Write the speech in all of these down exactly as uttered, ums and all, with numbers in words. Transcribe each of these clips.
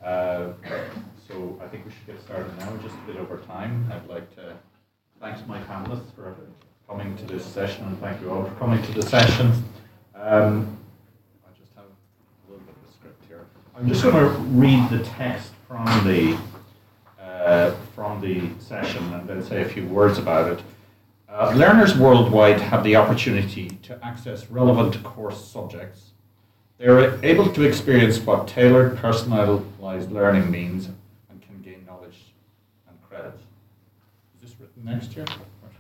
Uh, so I think we should get started now, just a bit over time. I'd like to thank my panelists for coming to this session, and thank you all for coming to the session. Um, I just have a little bit of a script here. I'm just going to read the text from the uh, from the session and then say a few words about it. Uh, learners worldwide have the opportunity to access relevant course subjects. They are able to experience what tailored, personalized learning means and can gain knowledge and credit. Is this written next year?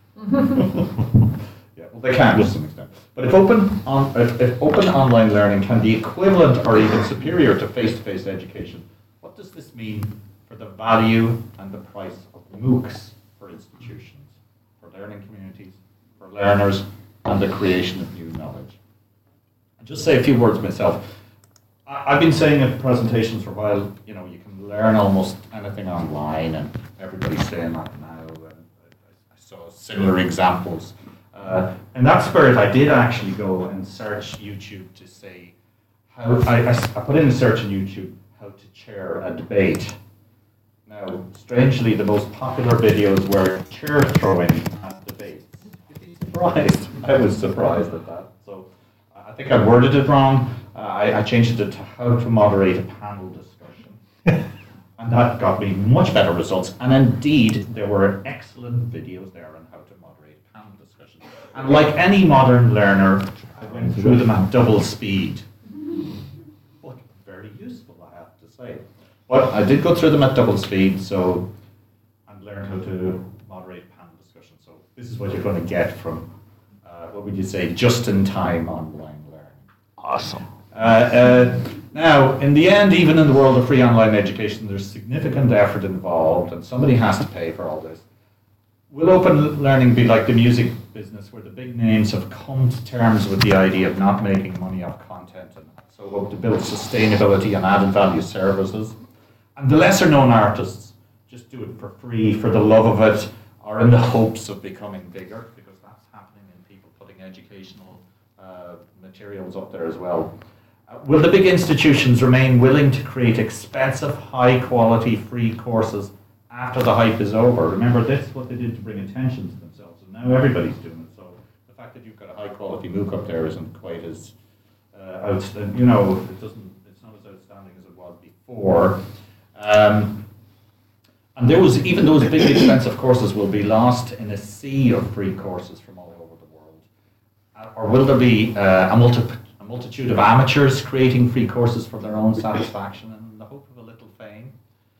Yeah, well, they can to some extent. But if open, on, if, if open online learning can be equivalent or even superior to face-to-face education, what does this mean for the value and the price of MOOCs for institutions, for learning communities, for learners, and the creation of new knowledge? I'll just say a few words myself. I, I've been saying at presentations for a while, you know, you can learn almost anything online, and everybody's saying that now. And I, I saw similar examples. Uh, in that spirit, I did actually go and search YouTube to say how, I, I, I put in a search on YouTube, how to chair a debate. Now, strangely, the most popular videos were chair throwing at debates. You'd be surprised. I was surprised at that. So I think I worded it wrong. Uh, I, I changed it to how to moderate a panel discussion. And that got me much better results. And indeed, there were excellent videos there on how to moderate a panel discussion. And like any modern learner, I went through them at double speed. But very useful, I have to say. But I did go through them at double speed, so and learned how to moderate panel discussion. So this is what you're going to get from, uh, what would you say, just-in-time online learning. Awesome. Uh, uh, now, in the end, even in the world of free online education, there's significant effort involved, and somebody has to pay for all this. Will open learning be like the music business, where the big names have come to terms with the idea of not making money off content, and so hope to build sustainability and added value services? And the lesser known artists just do it for free, for the love of it, or in the hopes of becoming bigger, because that's happening in people putting educational uh, materials up there as well. Uh, will the big institutions remain willing to create expensive, high-quality, free courses after the hype is over? Remember, this is what they did to bring attention to themselves, and now everybody's doing it. So the fact that you've got a high-quality MOOC up there isn't quite as uh, outstanding. You know, it doesn't. It's not as outstanding as it was before. Um, and there was even those big expensive courses will be lost in a sea of free courses from all over the world. Uh, or will there be uh, a, multi- a multitude of amateurs creating free courses for their own satisfaction and the hope of a little fame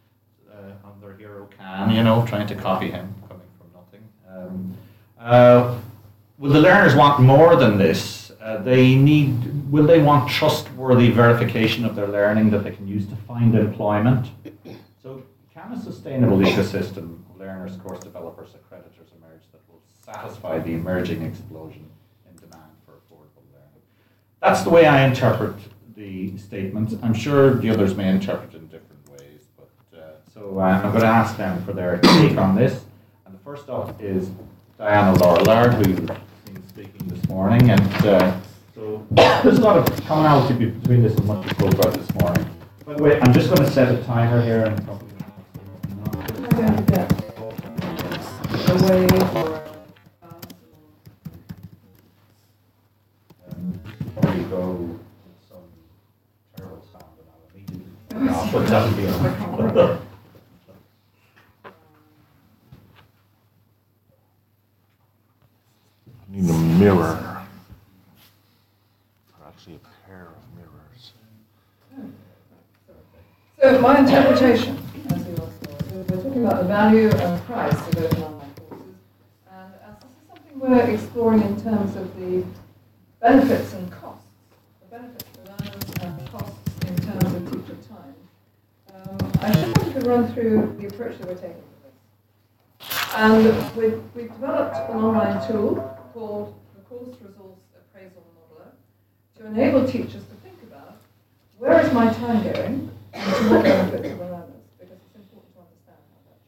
uh, on their hero Khan, you know, trying to copy him, coming from nothing. Um, uh, will the learners want more than this? Uh, they need, will they want trustworthy verification of their learning that they can use to find employment? So can a sustainable ecosystem of learners, course developers, accreditors emerge that will satisfy the emerging explosion in demand for affordable learning? That's the way I interpret the statement. I'm sure the others may interpret it in different ways, but uh, so uh, I'm going to ask them for their take on this. And the first up is Diana Laurillard, who speaking this morning, and uh, so there's a lot of commonality between this and what we spoke about this morning. By the way, I'm just going to set a timer here and probably away or before you go with some terrible sound and I'll immediately off, but that'll be on. Need a mirror, or actually a pair of mirrors. So my interpretation, as you all saw, is we're talking about the value and price of open online courses, and as this is something we're exploring in terms of the benefits and costs, the benefits for learners and costs in terms of teacher time, um, I just wanted to run through the approach that we're taking to this. And we've, we've developed an online tool called the Course Resource Appraisal Modeler to enable teachers to think about where is my time going and to what benefits of the learners, because it's important to understand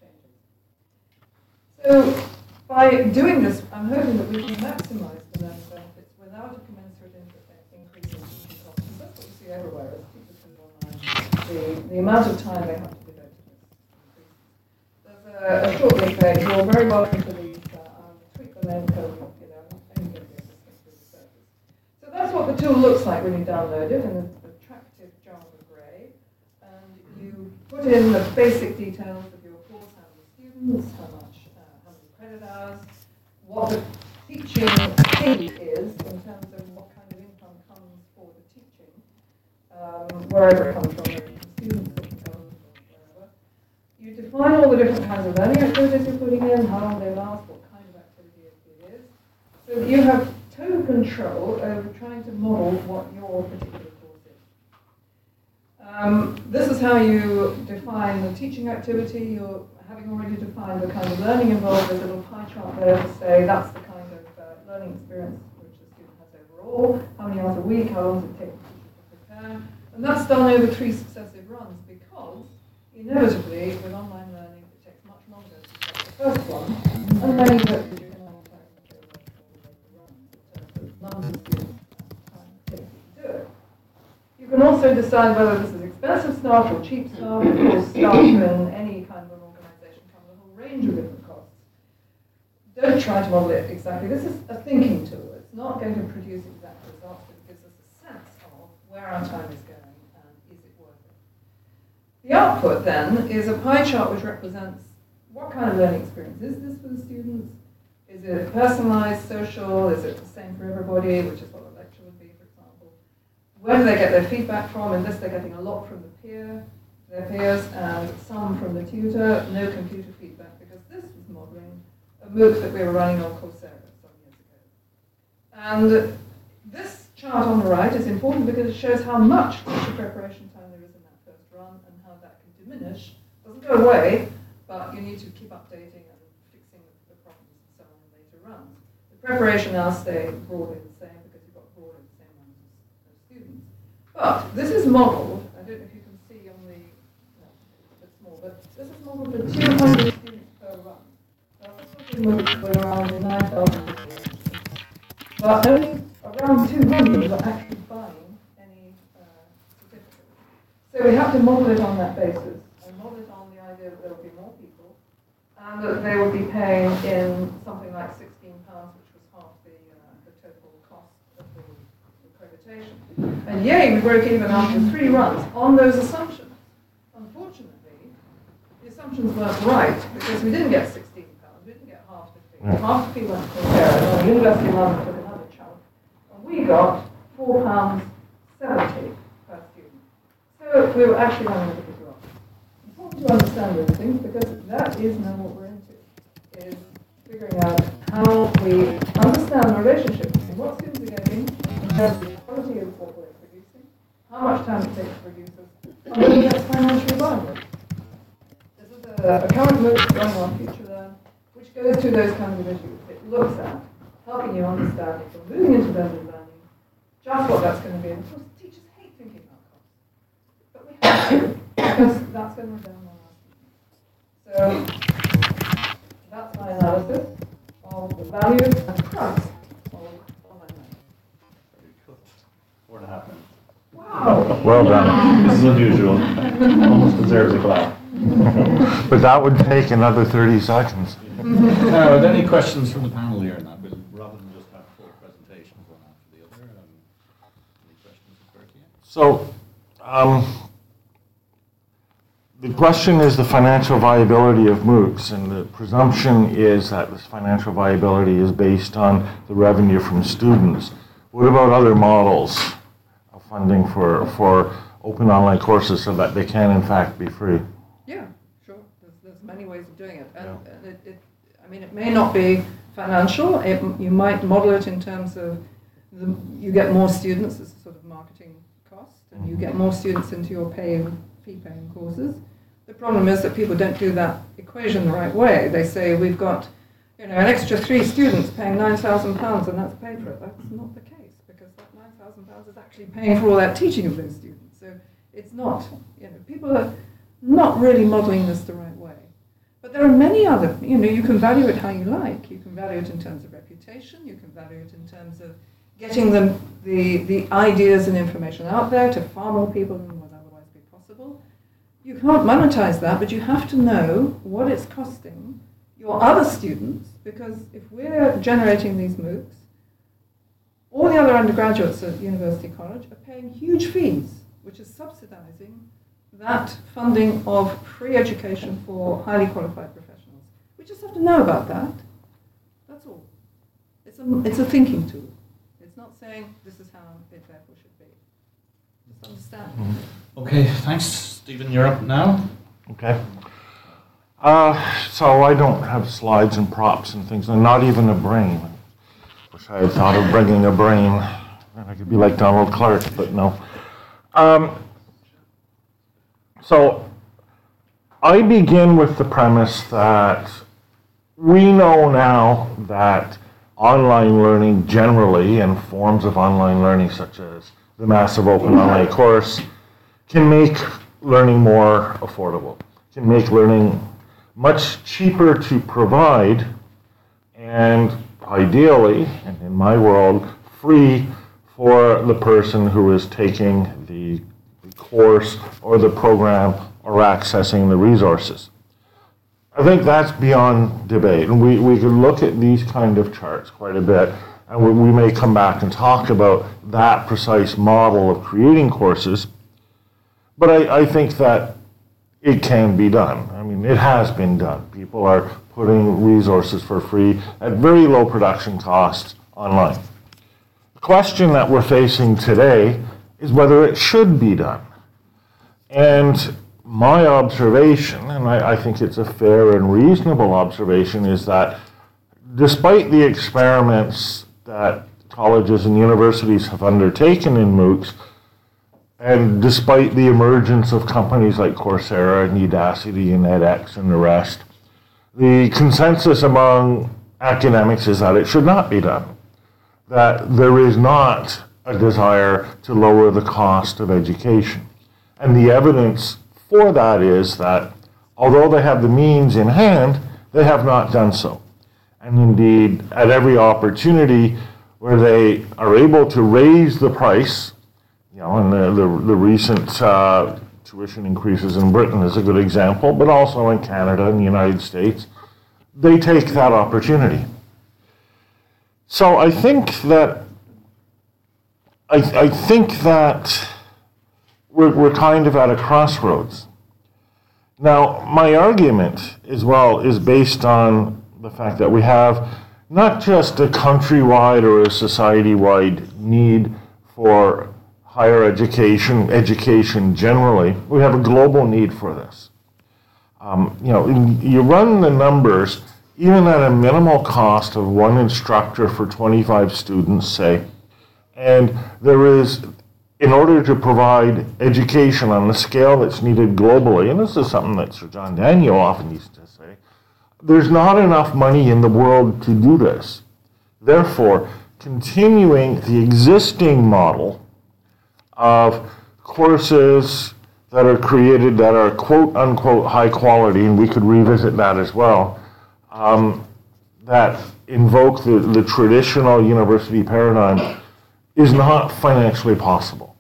how that changes. So by doing this, I'm hoping that we can maximize the learning benefits without a commensurate increase in teaching costs. That's what we see everywhere as teachers move online. the, the amount of time they have to devote to this increases. There's a, a short link there. You're very welcome to these. Uh, um, tweak the name code. You know, I'm going to be able to skip through the surface. So that's what the tool looks like when you download it in an attractive Java gray. And you put in the basic details of your course, how many students, how much, uh, how many credit hours, what the teaching aid is in terms of what kind of income comes for the teaching, um, wherever it comes from, whether it's from students or from government or wherever. You define all the different kinds of learning activities you're putting in, how long they last, what kind of activity it is, so that you have total control over trying to model what your particular course is. Um, this is how you define the teaching activity. You're having already defined the kind of learning involved. There's a little pie chart there to say that's the kind of uh, learning experience which the student has overall, how many hours a week, how long does it take the teacher to prepare. And that's done over three successive runs because, inevitably, with online learning, it takes much longer to take the first one, and then you hope that you can amortize material over later runs in terms of numbers of students and time it takes you to do it. You can also decide whether this is expensive staff or cheap staff. Of course, staff in any kind of an organization come with a whole range of different costs. Don't try to model it exactly. This is a thinking tool. It's not going to produce exact results, but it gives us a sense of where our time is going and is it worth it. The output, then, is a pie chart which represents what kind of learning experience is this for the students? Is it personalized, social? Is it the same for everybody, which is what a lecture would be, for example? Where do they get their feedback from? In this, they're getting a lot from the peer, their peers, and some from the tutor. No computer feedback, because this was modeling a MOOC that we were running on Coursera some years ago. And this chart on the right is important because it shows how much teacher preparation time there is in that first run and how that can diminish. It doesn't go away, but you need to keep updating and fixing the problems and so on in later runs. The preparation now stays broadly the same because you've got broadly the same numbers of students. But this is modeled, I don't know if you can see on the, no, it's a bit small, but this is modeled for two hundred students per run. We're around nine thousand students. But only around two hundred are actually buying any uh, certificate. So we have to model it on that basis, and model it on the idea that there will be more people, and that they will be paying in something like sixteen pounds, which was half the, uh, the total cost of the accreditation. And yay, we broke even after three runs on those assumptions. Unfortunately, the assumptions weren't right, because we didn't get sixteen pounds, we didn't get half the fee. Half the fee went to Coursera, and the University of London took another chunk, and we got four pounds seventy per student. So we were actually running a bit wrong. It's important to understand those things, because that is now what we're into, is figuring out how we understand the relationship between what students are getting in terms of the quality of what we're producing, how much time it takes to produce it, and whether that's financially viable. This is a, a current MOOC running on FutureLearn, which goes through those kinds of issues. It looks at helping you understand if you're moving into blended learning, just what that's going to be. And of course, teachers hate thinking about costs. But we have to, because that's going to redound on our students. So that's my analysis of the value and price of online learning. Very good. Four and a half minutes. Wow! Well done. This is unusual. Almost deserves a clap. But that would take another thirty seconds. Now, are there any questions from the panel here? And we'll, rather than just have four presentations one after the other, um, any questions occur to you? So, um, the question is the financial viability of MOOCs, and the presumption is that this financial viability is based on the revenue from students. What about other models of funding for, for open online courses so that they can in fact be free? Yeah, sure. There's, there's many ways of doing it. And, yeah. and it, it, I mean, it may not be financial. It, you might model it in terms of the, you get more students as a sort of marketing cost, and you get more students into your paying, fee-paying courses. The problem is that people don't do that equation the right way. They say we've got, you know, an extra three students paying nine thousand pounds, and that's paid for it. That's not the case, because that nine thousand pounds is actually paying for all that teaching of those students. So it's not, you know, people are not really modeling this the right way. But there are many other, you know, you can value it how you like. You can value it in terms of reputation. You can value it in terms of getting them the, the ideas and information out there to far more people than would otherwise be possible. you can't monetize that, but you have to know what it's costing your other students, because if we're generating these MOOCs, all the other undergraduates at University College are paying huge fees, which is subsidizing that funding of free education for highly qualified professionals. We just have to know about that. That's all. It's a, it's a thinking tool. It's not saying this is how it therefore should be. Just understand. Mm-hmm. Okay, thanks, Stephen. You're up now. Okay. Uh, so I don't have slides and props and things, and not even a brain. Wish I had thought of bringing a brain, and I could be like Donald Clark, but no. Um, so I begin with the premise that we know now that online learning generally, and forms of online learning such as the massive open online course, can make learning more affordable, can make learning much cheaper to provide, and ideally, and in my world, free for the person who is taking the, the course or the program or accessing the resources. I think that's beyond debate, and we, we could look at these kind of charts quite a bit, and we, we may come back and talk about that precise model of creating courses, but I, I think that it can be done. I mean, it has been done. People are putting resources for free at very low production costs online. The question that we're facing today is whether it should be done. And my observation, and I, I think it's a fair and reasonable observation, is that despite the experiments that colleges and universities have undertaken in MOOCs, and despite the emergence of companies like Coursera and Udacity and edX and the rest, the consensus among academics is that it should not be done, that there is not a desire to lower the cost of education. And the evidence for that is that although they have the means in hand, they have not done so. And indeed, at every opportunity where they are able to raise the price, you know, and the, the, the recent uh, tuition increases in Britain is a good example, but also in Canada and the United States, they take that opportunity. So I think that I, I think that we're, we're kind of at a crossroads. Now, my argument as well is based on the fact that we have not just a countrywide or a society-wide need for higher education, education generally, we have a global need for this. Um, you know, you run the numbers, even at a minimal cost of one instructor for twenty-five students, say, and there is, in order to provide education on the scale that's needed globally, and this is something that Sir John Daniel often used to say, there's not enough money in the world to do this. Therefore, continuing the existing model of courses that are created that are quote-unquote high quality, and we could revisit that as well, um, that invoke the, the traditional university paradigm is not financially possible.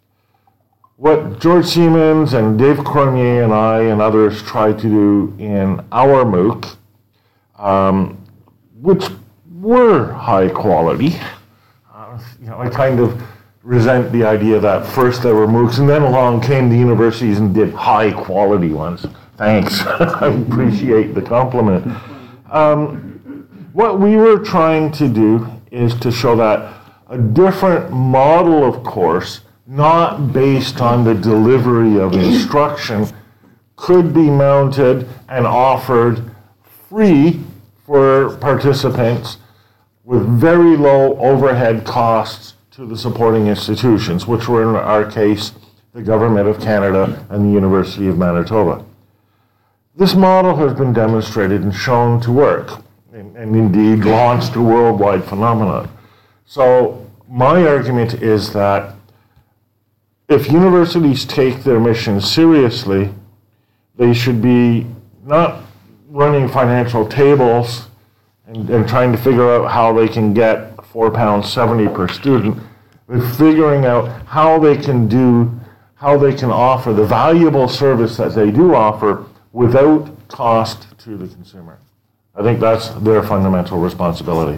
What George Siemens and Dave Cormier and I and others try to do in our MOOC, um, which were high quality, uh, you know, I kind of resent the idea that first there were MOOCs and then along came the universities and did high quality ones. Thanks, I appreciate the compliment. Um, what we were trying to do is to show that a different model of course, not based on the delivery of instruction, could be mounted and offered free for participants with very low overhead costs to the supporting institutions, which were in our case the Government of Canada and the University of Manitoba. This model has been demonstrated and shown to work, and, and indeed launched a worldwide phenomenon. So my argument is that if universities take their mission seriously, they should be not running financial tables and, and trying to figure out how they can get four pounds seventy per student, but figuring out how they can do how they can offer the valuable service that they do offer without cost to the consumer. I think that's their fundamental responsibility.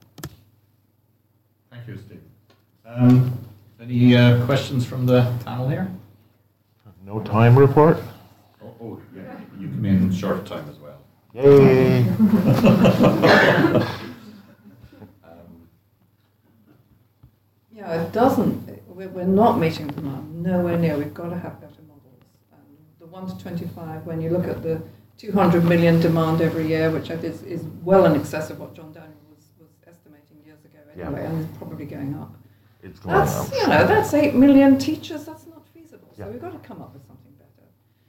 Thank you, Steve. Um, any uh, questions from the panel here? No time report? Oh, oh, yeah, you come in short time as well. Yay! Um, Yeah, it doesn't, we're we're not meeting the demand, nowhere near. We've got to have better models. Um, the one to twenty-five, when you look at the two hundred million demand every year, which I think is, is well in excess of what John Daniel was, was estimating years ago anyway, Yeah. and is probably going up. It's going That's, up. you know, that's eight million teachers, that's not feasible. So Yeah. we've got to come up with something better.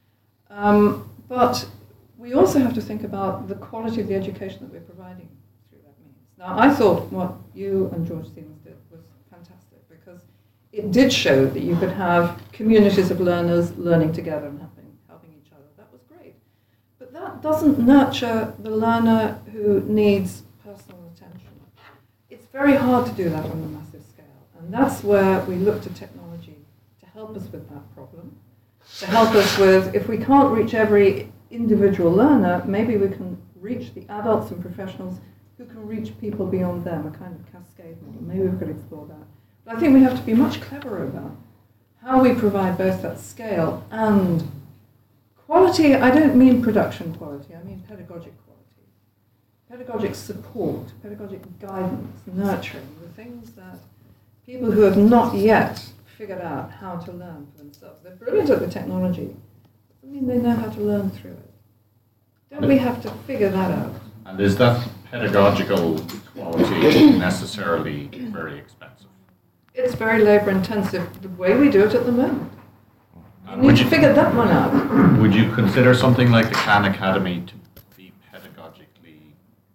Um, but we also have to think about the quality of the education that we're providing through that means. Now, I thought what you and George Stevens did was fantastic, because it did show that you could have communities of learners learning together and helping, helping each other. That was great. But that doesn't nurture the learner who needs personal attention. It's very hard to do that on a massive scale. And that's where we look to technology to help us with that problem, to help us with, if we can't reach every individual learner, maybe we can reach the adults and professionals who can reach people beyond them, a kind of cascade model. Maybe we could explore that. But I think we have to be much cleverer about how we provide both that scale and quality. I don't mean production quality, I mean pedagogic quality. Pedagogic support, pedagogic guidance, nurturing, the things that people who have not yet figured out how to learn for themselves. They're brilliant at the technology. I mean, they know how to learn through it. Don't we have to figure that out? and is that pedagogical quality necessarily very expensive? It's very labour intensive, the way we do it at the moment. You And need would to you- figure that one out. Would you consider something like the Khan Academy to be pedagogically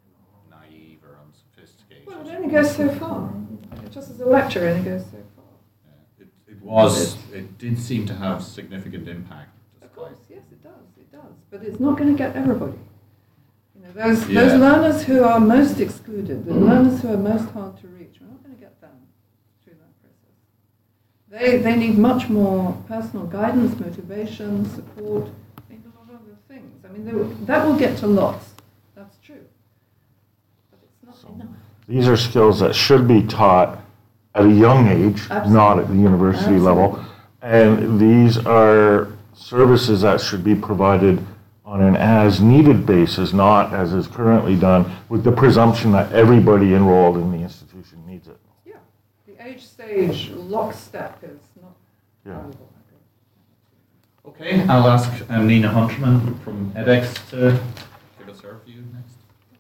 naive or unsophisticated? Well, it only goes so far. Just as a lecture, it only goes so far. Yeah, It, it was, it did seem to have significant impact. Of course, yes, it does, it does. But it's not going to get everybody. You know, those, Yeah. those learners who are most excluded, the learners who are most hard to reach, we're not going to get them through that process. They, they need much more personal guidance, motivation, support, maybe a lot of other things. I mean, they will, that will get to lots. That's true. But it's not enough. These are skills that should be taught at a young age, Absolutely. not at the university Absolutely. level. And these are services that should be provided on an as-needed basis, not as is currently done, with the presumption that everybody enrolled in the institution needs it. Yeah, the age stage lockstep is not Yeah. valuable. Okay, I'll ask um, Nina Hunterman from edX to give us her view next.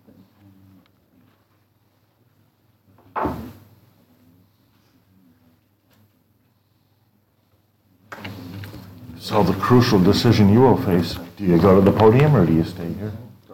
So the crucial decision you will face, do you go to the podium or do you stay here?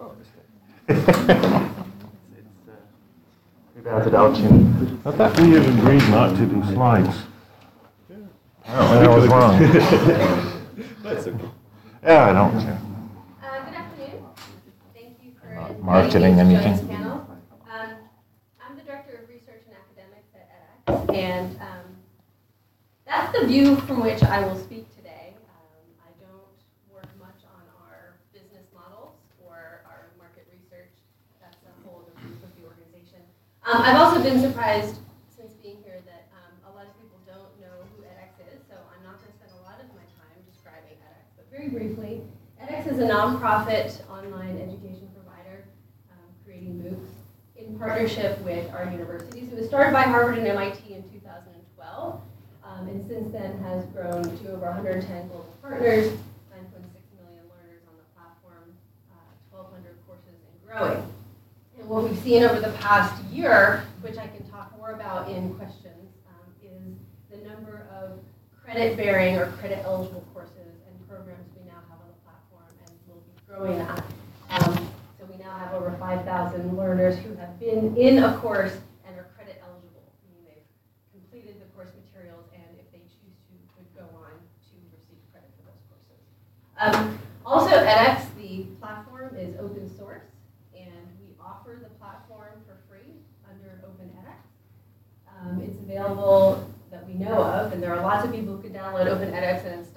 I thought we had agreed not to do slides. Apparently I was wrong. That's okay. Yeah, I don't care. Uh, Good afternoon. Thank you for Not inviting marketing me to join anything. this panel. Um, I'm the Director of Research and Academics at edX, and um, that's the view from which I will speak today. Um, I don't work much on our business models or our market research. That's a whole other group of the organization. Um, I've also been surprised since being here that um, a lot of people don't know who edX is, so I'm not going to spend a lot of my time describing edX. But very briefly, edX is a nonprofit online education provider um, creating MOOCs in partnership with our universities. It was started by Harvard and M I T in two thousand twelve, um, and since then has grown to over one hundred ten global partners, nine point six million learners on the platform, uh, twelve hundred courses and growing. And what we've seen over the past year, which I can talk more about in questions, um, is the number of credit-bearing or credit-eligible courses and programs we now have on the platform, and we'll be growing that. Um, so we now have over five thousand learners who have been in a course and are credit-eligible, meaning they've completed the course materials, and if they choose to, could go on to receive credit for those courses. Um, also, edX, the platform, is open source, and we offer the platform for free under Open edX. Um, it's available that we know of, and there are lots of people who can download Open edX and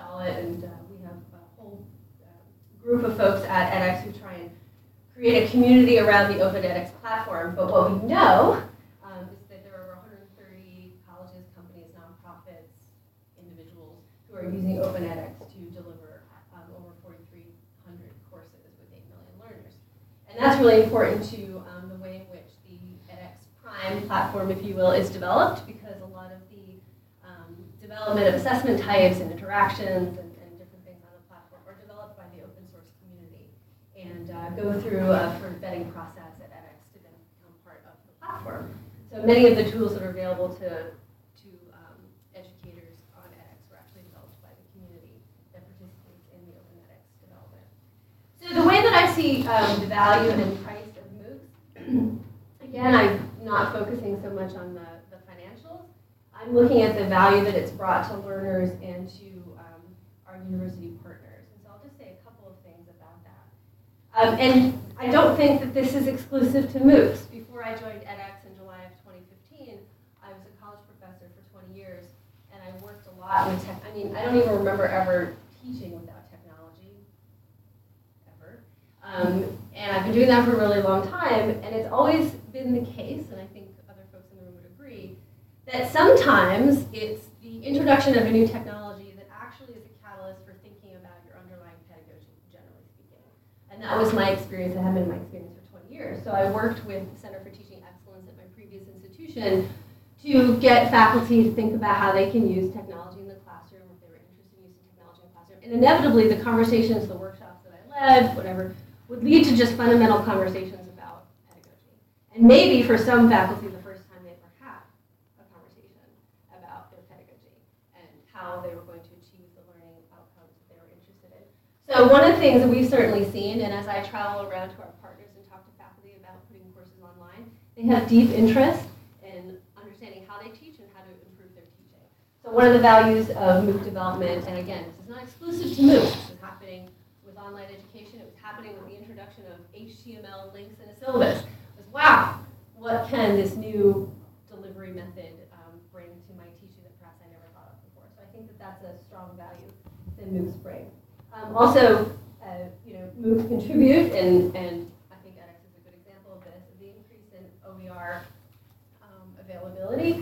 group of folks at edX who try and create a community around the Open edX platform. But what we know um, is that there are over one hundred thirty colleges, companies, nonprofits, individuals who are using Open edX to deliver um, over forty-three hundred courses with eight million learners. And that's really important to um, the way in which the edX Prime platform, if you will, is developed, because a lot of the um, development of assessment types and interactions and, and different things on the platform are developed by the open source community and uh, go through a sort of vetting process at edX to then become part of the platform. So many of the tools that are available to, to um, educators on edX were actually developed by the community that participates in the Open edX development. So the way that I see um, the value and price of MOOCs, again, I'm not focusing so much on the, the financials. I'm looking at the value that it's brought to learners and to um, our university partners. And so I'll just say a couple of things about that. Um, and I don't think that this is exclusive to MOOCs. Before I joined edX in July of twenty fifteen, I was a college professor for twenty years, and I worked a lot with tech. I mean, I don't even remember ever teaching without technology, ever. Um, and I've been doing that for a really long time, and it's always been the case, and I think other folks in the room would agree, that sometimes it's the introduction of a new technology that actually is a catalyst for thinking about your underlying pedagogy, generally speaking. And that was my experience. That had been my experience for twenty years. So I worked with the Center for Teaching Excellence at my previous institution to get faculty to think about how they can use technology in the classroom, if they were interested in using technology in the classroom. And inevitably, the conversations, the workshops that I led, whatever, would lead to just fundamental conversations about pedagogy. And maybe for some faculty, the first time they ever had a conversation about their pedagogy and how they were going to achieve the learning outcomes that they were interested in. So one of the things that we've certainly seen, and as I travel around to our partners and talk to faculty about putting courses online, they have deep interest in understanding how they teach and how to improve their teaching. So one of the values of MOOC development, and again, this is not exclusive to MOOCs, this is happening with online education, it was happening with the introduction of H T M L links in a syllabus. It was, wow, what can this new delivery method um, bring to my teaching that perhaps I never thought of before? So I think that that's a strong value that MOOCs bring. Um, also, uh, you know, MOOCs contribute, and, and I think edX is a good example of this, the increase in O E R um, availability.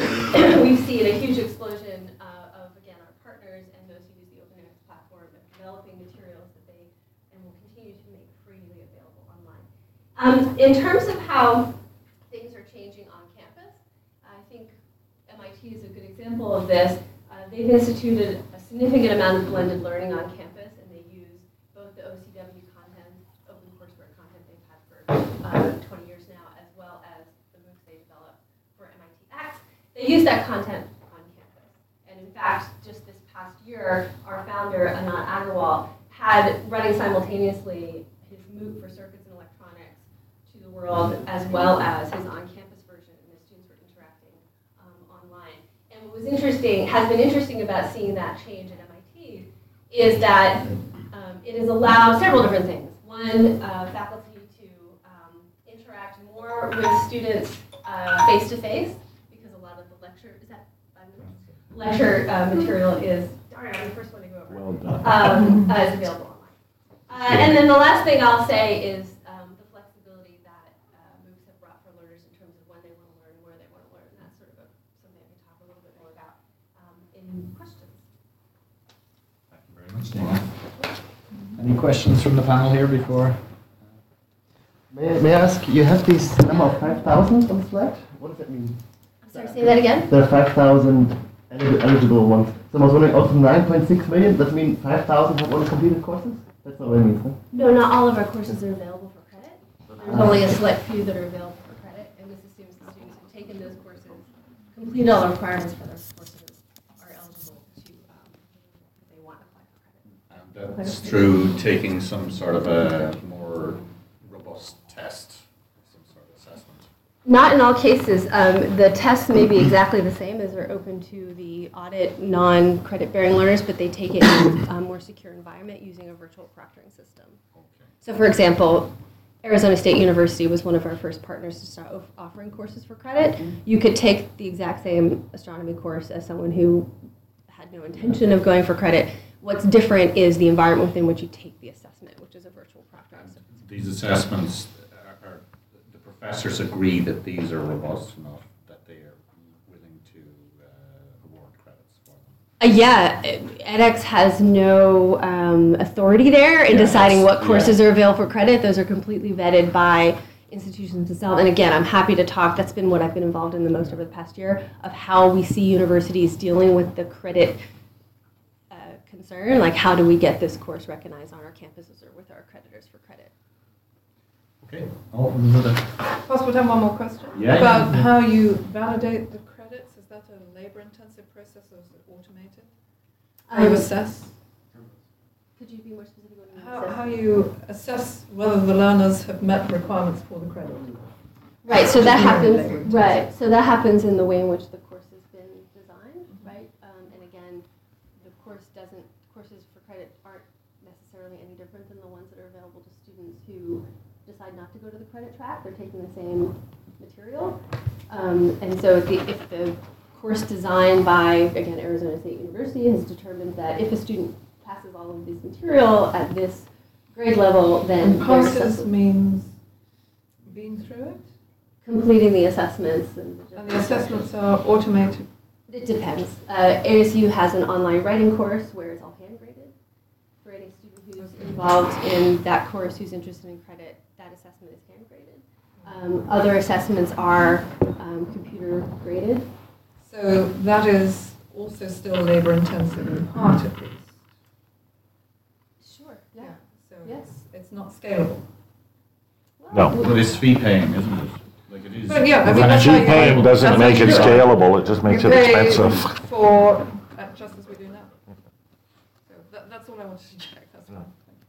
We've seen a huge explosion uh, of, again, our partners and those who use the Open edX platform of developing materials that they and will continue to make freely available online. Um, in terms of how things are changing on campus, I think M I T is a good example of this. Uh, they've instituted a significant amount of blended learning on campus, and they use both the O C W content, open courseware content they've had for uh, twenty years now, as well as the MOOCs they develop for M I T X. They use that content on campus. And in fact, just this past year, our founder, Anant Agarwal, had running simultaneously his MOOC for circuits and electronics to the world, as well as his on-campus version, and the students were interacting um, online. And what was interesting, has been interesting about seeing that change at M I T is that um, it has allowed several different things. One, uh, faculty to um, interact more with students uh, face-to-face, because a lot of the lecture, is that five minutes? Lecture uh, material is, darn, I'm the first one to go over. Well done. Um, uh, is available online. Uh, and then the last thing I'll say is um, the flexibility that uh, MOOCs have brought for learners in terms of when they want to learn and where they want to learn. And that's sort of a, something I can talk a little bit more about um, in questions. Thank you very much, Dana. Any questions from the panel here before? May, may I ask, you have this number of five thousand on the slide? What does that mean? I'm sorry, say that again? There are five thousand eligible ones. So I was wondering, also nine point six million, does that mean five thousand have already completed courses? That's not what it means, huh? No, not all of our courses are available for credit. There's only a select few that are available for credit, and this assumes the students who've taken those courses, completed all the requirements for those courses, are eligible to, um, if they want to apply for credit. And that's through taking some sort of a more robust test, some sort of assessment. Not in all cases. Um, the tests may be exactly the same as they're open to the audit non-credit bearing learners, but they take it in a more secure environment using a virtual proctoring system. Okay. So for example, Arizona State University was one of our first partners to start off- offering courses for credit. You could take the exact same astronomy course as someone who had no intention of going for credit. What's different is the environment within which you take the assessment, these assessments, are, are, the professors agree that these are robust enough that they are willing to uh, award credits for them? Uh, yeah, edX has no um, authority there in Yeah, deciding that's- what courses yeah. are available for credit. Those are completely vetted by institutions themselves. And again, I'm happy to talk. That's been what I've been involved in the most over the past year, of how we see universities dealing with the credit uh, concern. Like, how do we get this course recognized on our campuses or with our accreditors for credit? Okay. Oh, another. Possible to have one more question? Yeah, About yeah. how you validate the credits. Is that a labor-intensive process or is it automated? How you Um, assess? Could you be more specific? What you How, said? how you assess whether the learners have met requirements for the credit? Right, so that Yeah. happens. Right, so that happens in the way in which the course has been designed, right? Um, and again, the course doesn't. Courses for credit aren't necessarily any different than the ones that are available to students who decide not to go to the credit track. They're taking the same material, um, and so if the, if the course designed by again Arizona State University has determined that if a student passes all of this material at this grade level, then And they're passes accessible. means been through it? Completing the assessments and the, And the assessments are automated? It depends. Uh, A S U has an online writing course where it's all hand graded. For any student who's involved in that course who's interested in credit, that assessment is hand graded. Um, other assessments are um, computer graded. So that is also still labor intensive in part at least. Sure. Yeah. So Yes. it's, it's not scalable. No. But it's fee paying, isn't it? Like it is. But yeah, I mean, And that's it's how you- Paying doesn't That's make how it you do it. scalable, it just makes You it pay expensive. For, uh, just as we do now. So that, that's all I wanted to check, that's fine.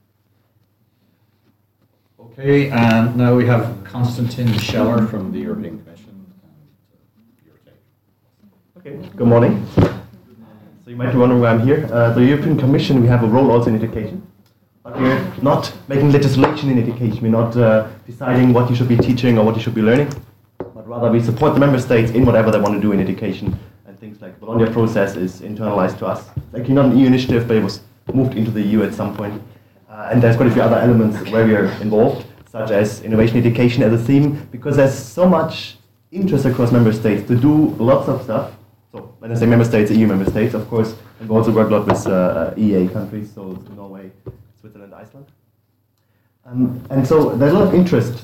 Okay, and now we have Konstantin Scheller from the European Commission. And uh, your take. Okay, good morning. So you might be wondering why I'm here. Uh, the European Commission, we have a role also in education. But we're not making legislation in education. We're not uh, deciding what you should be teaching or what you should be learning. But rather we support the member states in whatever they want to do in education. And things like the Bologna process is internalized to us. It's actually not an E U initiative, but it was moved into the E U at some point. Uh, and there's quite a few other elements where we are involved, such as innovation education as a theme, because there's so much interest across member states to do lots of stuff. So when I say member states, E U member states, of course, and we also work a lot with uh, E A countries, so Norway, Switzerland, Iceland. Um, and so there's a lot of interest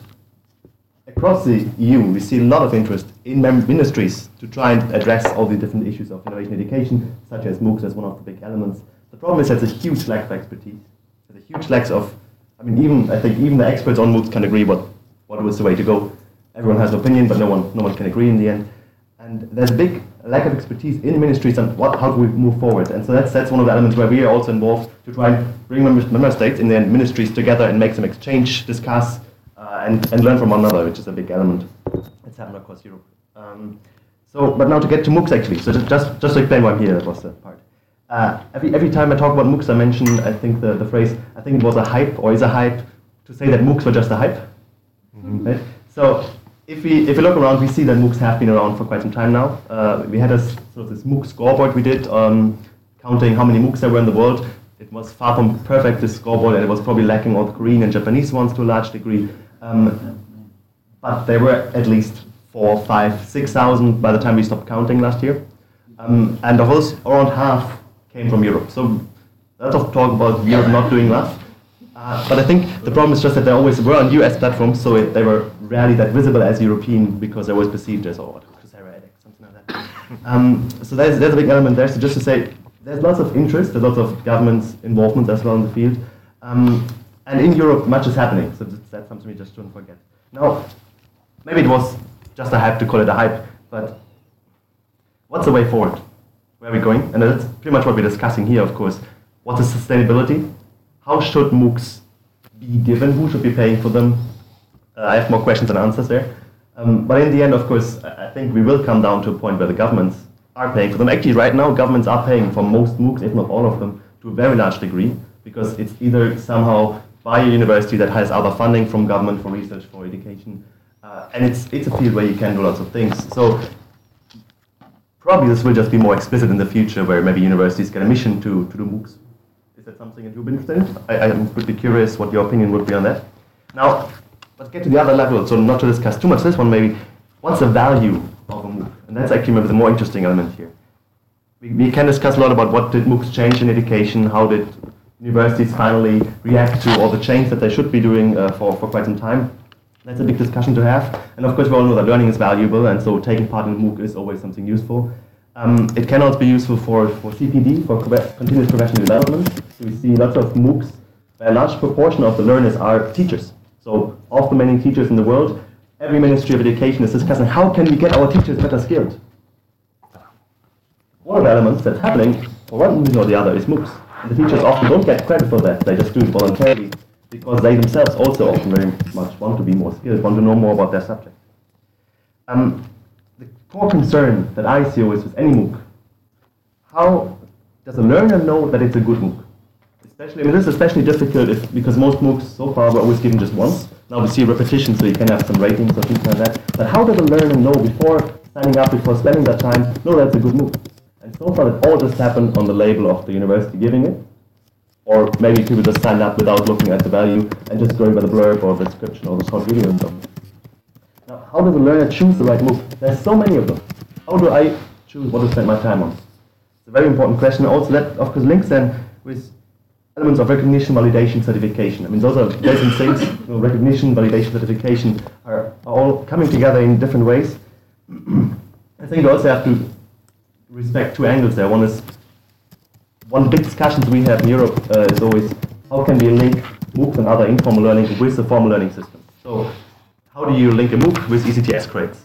across the E U. We see a lot of interest in mem- ministries to try and address all the different issues of innovation education, such as MOOCs as one of the big elements. The problem is there's a huge lack of expertise. There's a huge lack of, I mean, even I think even the experts on MOOCs can agree what, what was the way to go. Everyone has an opinion, but no one no one can agree in the end. And there's a big lack of expertise in ministries on what, how do we move forward. And so that's that's one of the elements where we are also involved to try and bring member, member states in the end ministries together and make them exchange, discuss, uh, and, and learn from one another, which is a big element. It's happened across Europe. Um, so, but now to get to MOOCs actually. So just just, just to explain why I'm here, that was the part. Uh, every every time I talk about MOOCs, I mention I think the, the phrase I think it was a hype or is a hype to say that MOOCs were just a hype. Mm-hmm. Right? So. If we if we look around, we see that MOOCs have been around for quite some time now. Uh, we had a s- sort of this MOOC scoreboard we did, um, counting how many MOOCs there were in the world. It was far from perfect, this scoreboard, and it was probably lacking all the Korean and Japanese ones to a large degree. Um, but there were at least four, five, six thousand by the time we stopped counting last year. Um, and of those, around half came from Europe. So a lot of talk about Europe not doing enough. Uh, but I think the problem is just that they always were on U S platforms, so it, they were rarely that visible as European because they were perceived as, oh, what, Coursera, edX, something like that. Um, so there's, there's a big element there. So just to say, there's lots of interest, there's lots of government's involvement as well in the field. Um, and in Europe, much is happening, so that's, that's something we just shouldn't forget. Now, maybe it was just a hype to call it a hype, but what's the way forward? Where are we going? And that's pretty much what we're discussing here, of course. What is sustainability? How should MOOCs be given? Who should be paying for them? Uh, I have more questions than answers there. Um, but in the end, of course, I I think we will come down to a point where the governments are paying for them. Actually, right now, governments are paying for most MOOCs, if not all of them, to a very large degree, because it's either somehow by a university that has other funding from government for research, for education, uh, and it's it's a field where you can do lots of things. So probably this will just be more explicit in the future, where maybe universities get a mission to, to do MOOCs. Is that something that you've been interested in? I, I would be curious what your opinion would be on that. Now, let's get to the other level, so not to discuss too much this one maybe. What's the value of a MOOC? And that's actually maybe the more interesting element here. We, we can discuss a lot about what did MOOCs change in education, how did universities finally react to all the change that they should be doing uh, for, for quite some time. That's a big discussion to have. And of course we all know that learning is valuable, and so taking part in a MOOC is always something useful. Um, it can also be useful for, for C P D, for continuous professional development. So we see lots of MOOCs where a large proportion of the learners are teachers. So of the many teachers in the world, every Ministry of Education is discussing how can we get our teachers better skilled. One of the elements that's happening, for one reason or the other, is MOOCs. And the teachers often don't get credit for that, they just do it voluntarily, because they themselves also often very much want to be more skilled, want to know more about their subject. Um, the core concern that I see always with any MOOC, how does a learner know that it's a good MOOC? Especially, I mean, this is especially difficult if, because most MOOCs so far were always given just once. Now we see repetition, so you can have some ratings or things like that. But how does a learner know before signing up, before spending that time, know that's a good MOOC? And so far, it all just happened on the label of the university giving it. Or maybe people just signed up without looking at the value and just going by the blurb or the description or the short video and so on. Now, how does a learner choose the right MOOC? There's so many of them. How do I choose what to spend my time on? It's a very important question. Also, that of course links then with elements of recognition, validation, certification. I mean, those are different things. You know, recognition, validation, certification are, are all coming together in different ways. I think you also have to respect two angles there. One is, one big discussion we have in Europe uh, is always, how can we link MOOCs and other informal learning with the formal learning system? So, how do you link a MOOC with E C T S credits?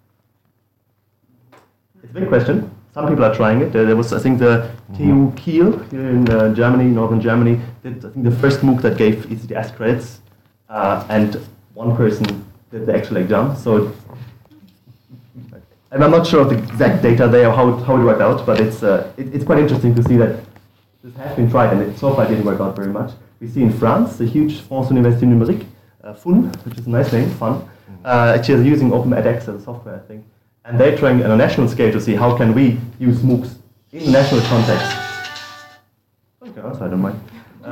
It's a big question. Some people are trying it. Uh, there was, I think, the T U Kiel here in uh, Germany, northern Germany, did, I think, the first MOOC that gave E C T S credits, uh, and one person did the actual exam. So, and I'm not sure of the exact data there, or how it, how it worked out, but it's uh, it, it's quite interesting to see that this has been tried, and it so far didn't work out very much. We see in France, the huge France Université Numérique, uh, F U N, which is a nice name, fun. Uh, actually, they're using OpenEdX as a software, I think. And they're trying on a national scale to see how can we use MOOCs in national context. Okay, I don't mind.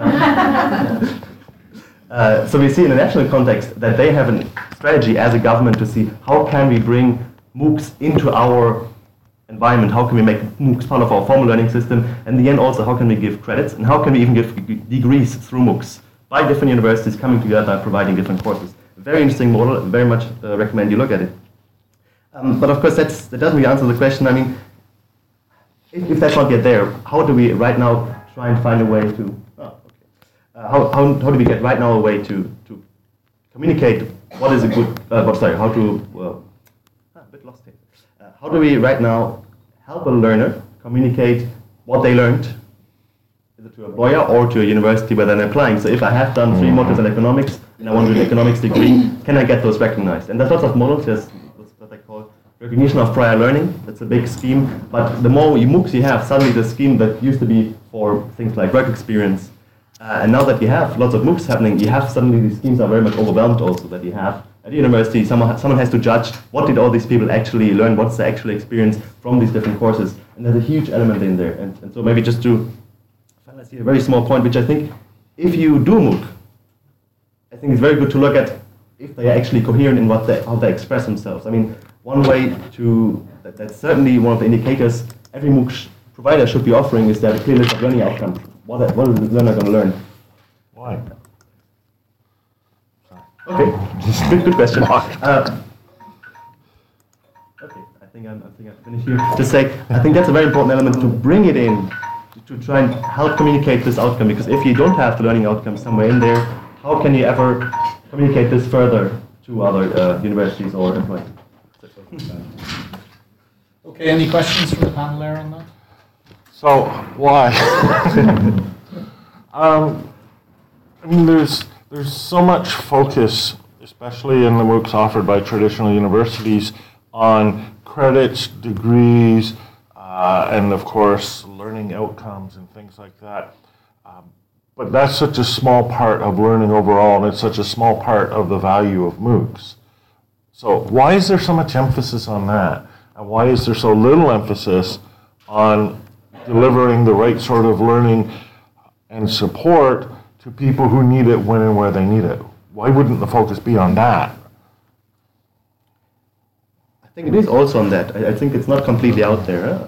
Uh, uh, so we see in a national context that they have a strategy as a government to see how can we bring MOOCs into our environment, how can we make MOOCs part of our formal learning system, and in the end also how can we give credits, and how can we even give degrees through MOOCs by different universities coming together and providing different courses. Very interesting model, very much uh, recommend you look at it. Um, but of course that's, that doesn't really answer the question. I mean, if, if that's not yet there, how do we right now try and find a way to, oh, okay. uh, how, how, how do we get right now a way to, to communicate what is a good, uh, what, sorry, how to, well, ah, a bit lost here. Uh, how do we right now help a learner communicate what they learned, either to an employer or to a university where they're applying? So if I have done three modules in economics and I want to do an economics degree, can I get those recognized? And there's lots of models. There's what they call recognition of prior learning. That's a big scheme. But the more MOOCs you have, suddenly the scheme that used to be for things like work experience, uh, and now that you have lots of MOOCs happening, you have suddenly these schemes are very much overwhelmed also, that you have at the university, someone, someone has to judge what did all these people actually learn, what's the actual experience from these different courses. And there's a huge element in there. And, and so maybe just to finally see a very small point, which I think, if you do MOOC, I think it's very good to look at if they are actually coherent in what they, how they express themselves. I mean, one way to, that, that's certainly one of the indicators every MOOC sh provider should be offering is that a clear list of learning outcomes. What, what is the learner going to learn? Why? Okay, good, good question. Uh, okay, I think I'm, I think I'm finished here. Just say, I think that's a very important element to bring it in, to, to try and help communicate this outcome, because if you don't have the learning outcome somewhere in there, how can you ever communicate this further to other uh, universities or employees? Okay, any questions from the panel there on that? So, why? um, I mean, there's there's so much focus, especially in the MOOCs offered by traditional universities, on credits, degrees, uh, and of course, learning outcomes and things like that. Um, but that's such a small part of learning overall, and it's such a small part of the value of MOOCs. So why is there so much emphasis on that? And why is there so little emphasis on delivering the right sort of learning and support to people who need it when and where they need it? why wouldn't the focus be on that? I think it is also on that. I, I think it's not completely out there. Huh?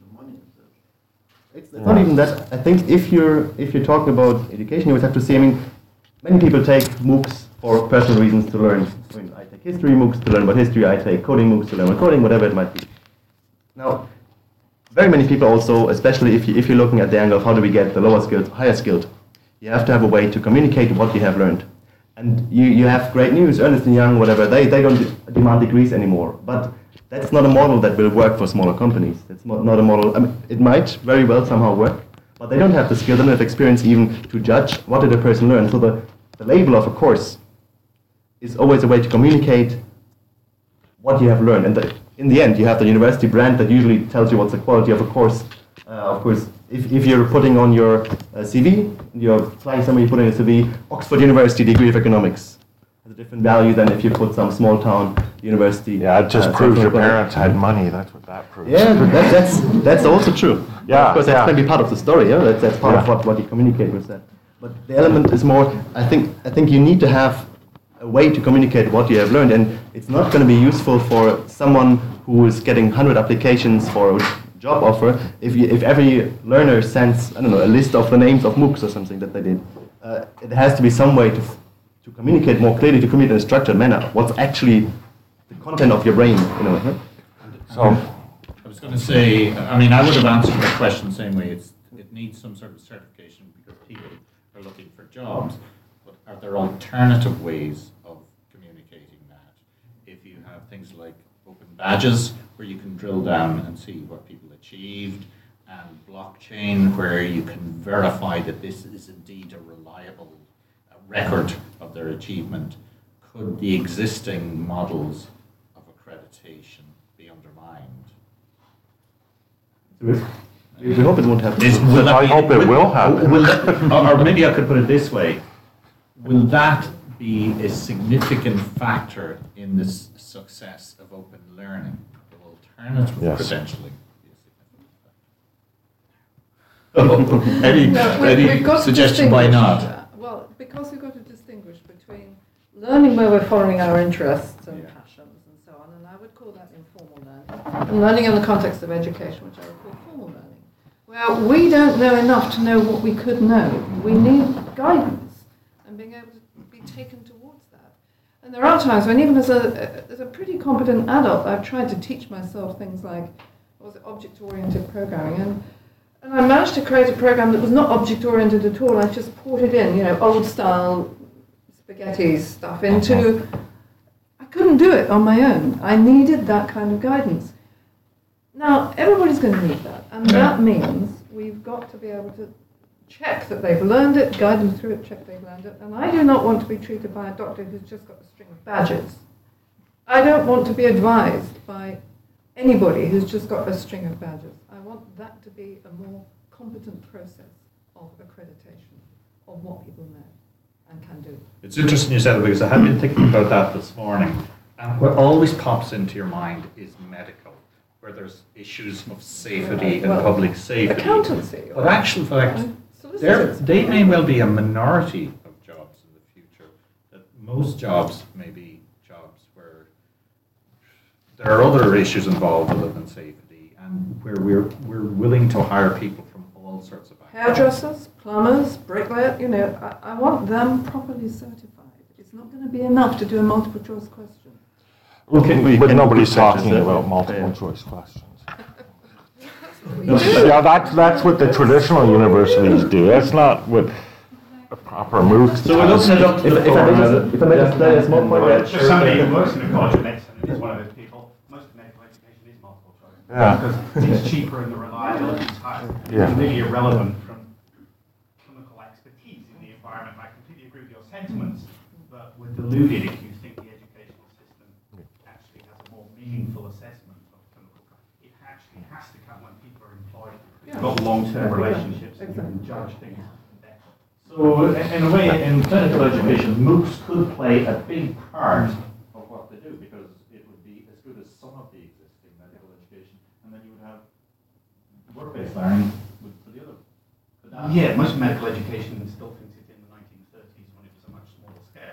It's, it's not even that. I think if you're if you're talking about education, you always have to see. I mean, many people take MOOCs for personal reasons to learn. I mean, I take history MOOCs to learn about history. I take coding MOOCs to learn about coding, whatever it might be. Now, very many people also, especially if you if you're looking at the angle of how do we get the lower skilled, higher skilled, you have to have a way to communicate what you have learned. And you, you have great news, Ernst and Young, whatever, they, they don't de- demand degrees anymore. But that's not a model that will work for smaller companies. It's not, not a model, I mean, it might very well somehow work, but they don't have the skill, they don't have experience even to judge what did a person learn. So the, the label of a course is always a way to communicate what you have learned. And the, in the end, you have the university brand that usually tells you what's the quality of a course. Uh, of course, if, if you're putting on your uh, C V, you're flying somewhere, you put in a C V, Oxford University degree of economics. Has a different value than if you put some small town university. Yeah, it just uh, proves your central parents had money. That's what that proves. Yeah, that, that's that's also true. Yeah, of course, that yeah. can be part of the story. Yeah, that's, that's part of Yeah. what, what you communicate with that. But the element is more. I think I think you need to have a way to communicate what you have learned, and it's not going to be useful for someone who is getting one hundred applications for a job offer if you, if every learner sends, I don't know, a list of the names of MOOCs or something that they did. Uh, it has to be some way to to communicate more clearly, to communicate in a structured manner what's actually the content of your brain, you know. Huh? So, I was going to say, I mean, I would have answered the question the same way. It's, it needs some sort of certification because people are looking for jobs. But are there alternative ways of communicating that? If you have things like open badges, where you can drill down and see what people achieved, and blockchain, where you can verify that this is indeed a reliable uh, record of their achievement, could the existing models of accreditation be undermined? We hope it won't happen. Is- will that I be- hope it will happen. Will that- or or maybe I could put it this way: will that be a significant factor in the s- success of open learning? Will alternative Yes. credentialing be a significant factor? any No, we- any we've got to suggestion? Why distinguish, not? uh, Well, because we've got to distinguish between learning where we're following our interests and Yeah. passions and so on, and I would call that informal learning, and learning in the context of education, which I would call formal learning, where we don't know enough to know what we could know. We need guidance and being able to be taken towards that. And there are times when even as a, as a pretty competent adult, I've tried to teach myself things like, what was it, object-oriented programming, and And I managed to create a program that was not object-oriented at all. I just ported in, you know, old-style spaghetti stuff into... I couldn't do it on my own. I needed that kind of guidance. Now, everybody's going to need that. And that means we've got to be able to check that they've learned it, guide them through it, check they've learned it. And I do not want to be treated by a doctor who's just got a string of badges. I don't want to be advised by anybody who's just got a string of badges. I want that to be a more competent process of accreditation of what people know and can do. It's interesting you said it because I have been thinking about that this morning. And what always pops into your mind is medical, where there's issues of safety and Well, public safety. Accountancy. But actual fact, and they're- solicitors. they may well be a minority of jobs in the future. That most jobs may be jobs where there are other issues involved other than safety, and where we're we're willing to hire people from all sorts of backgrounds. Hairdressers, plumbers, bricklayers, you know, I, I want them properly certified. It's not going to be enough to do a multiple choice question. Okay, we but can nobody's put sections talking in. about multiple Yeah. choice questions. We do. Yeah, that's, that's what the traditional universities do. That's not what a proper MOOC So we're does. looking it up to If, the if I may floor. just, if I may just play a small point there. Just somebody who works in a college of medicine and is one of those people, most of medical education is multiple choice. Yeah. Because it's cheaper and the reliability is higher. Yeah. It's really irrelevant from clinical expertise in the environment. I completely agree with your sentiments, but we're deluded if you think the educational system actually has a more meaningful assessment of clinical. It actually has to come when people are employed. You've got long-term relationships and you can judge things better. So, in a way, in clinical education, MOOCs could play a big part of what they do because it would be as good as some of the existing medical education, and then you would have work-based learning with for the other. Could that- Yeah, most medical education still thinks it in the nineteen thirties when it was a much smaller scale. Mhm.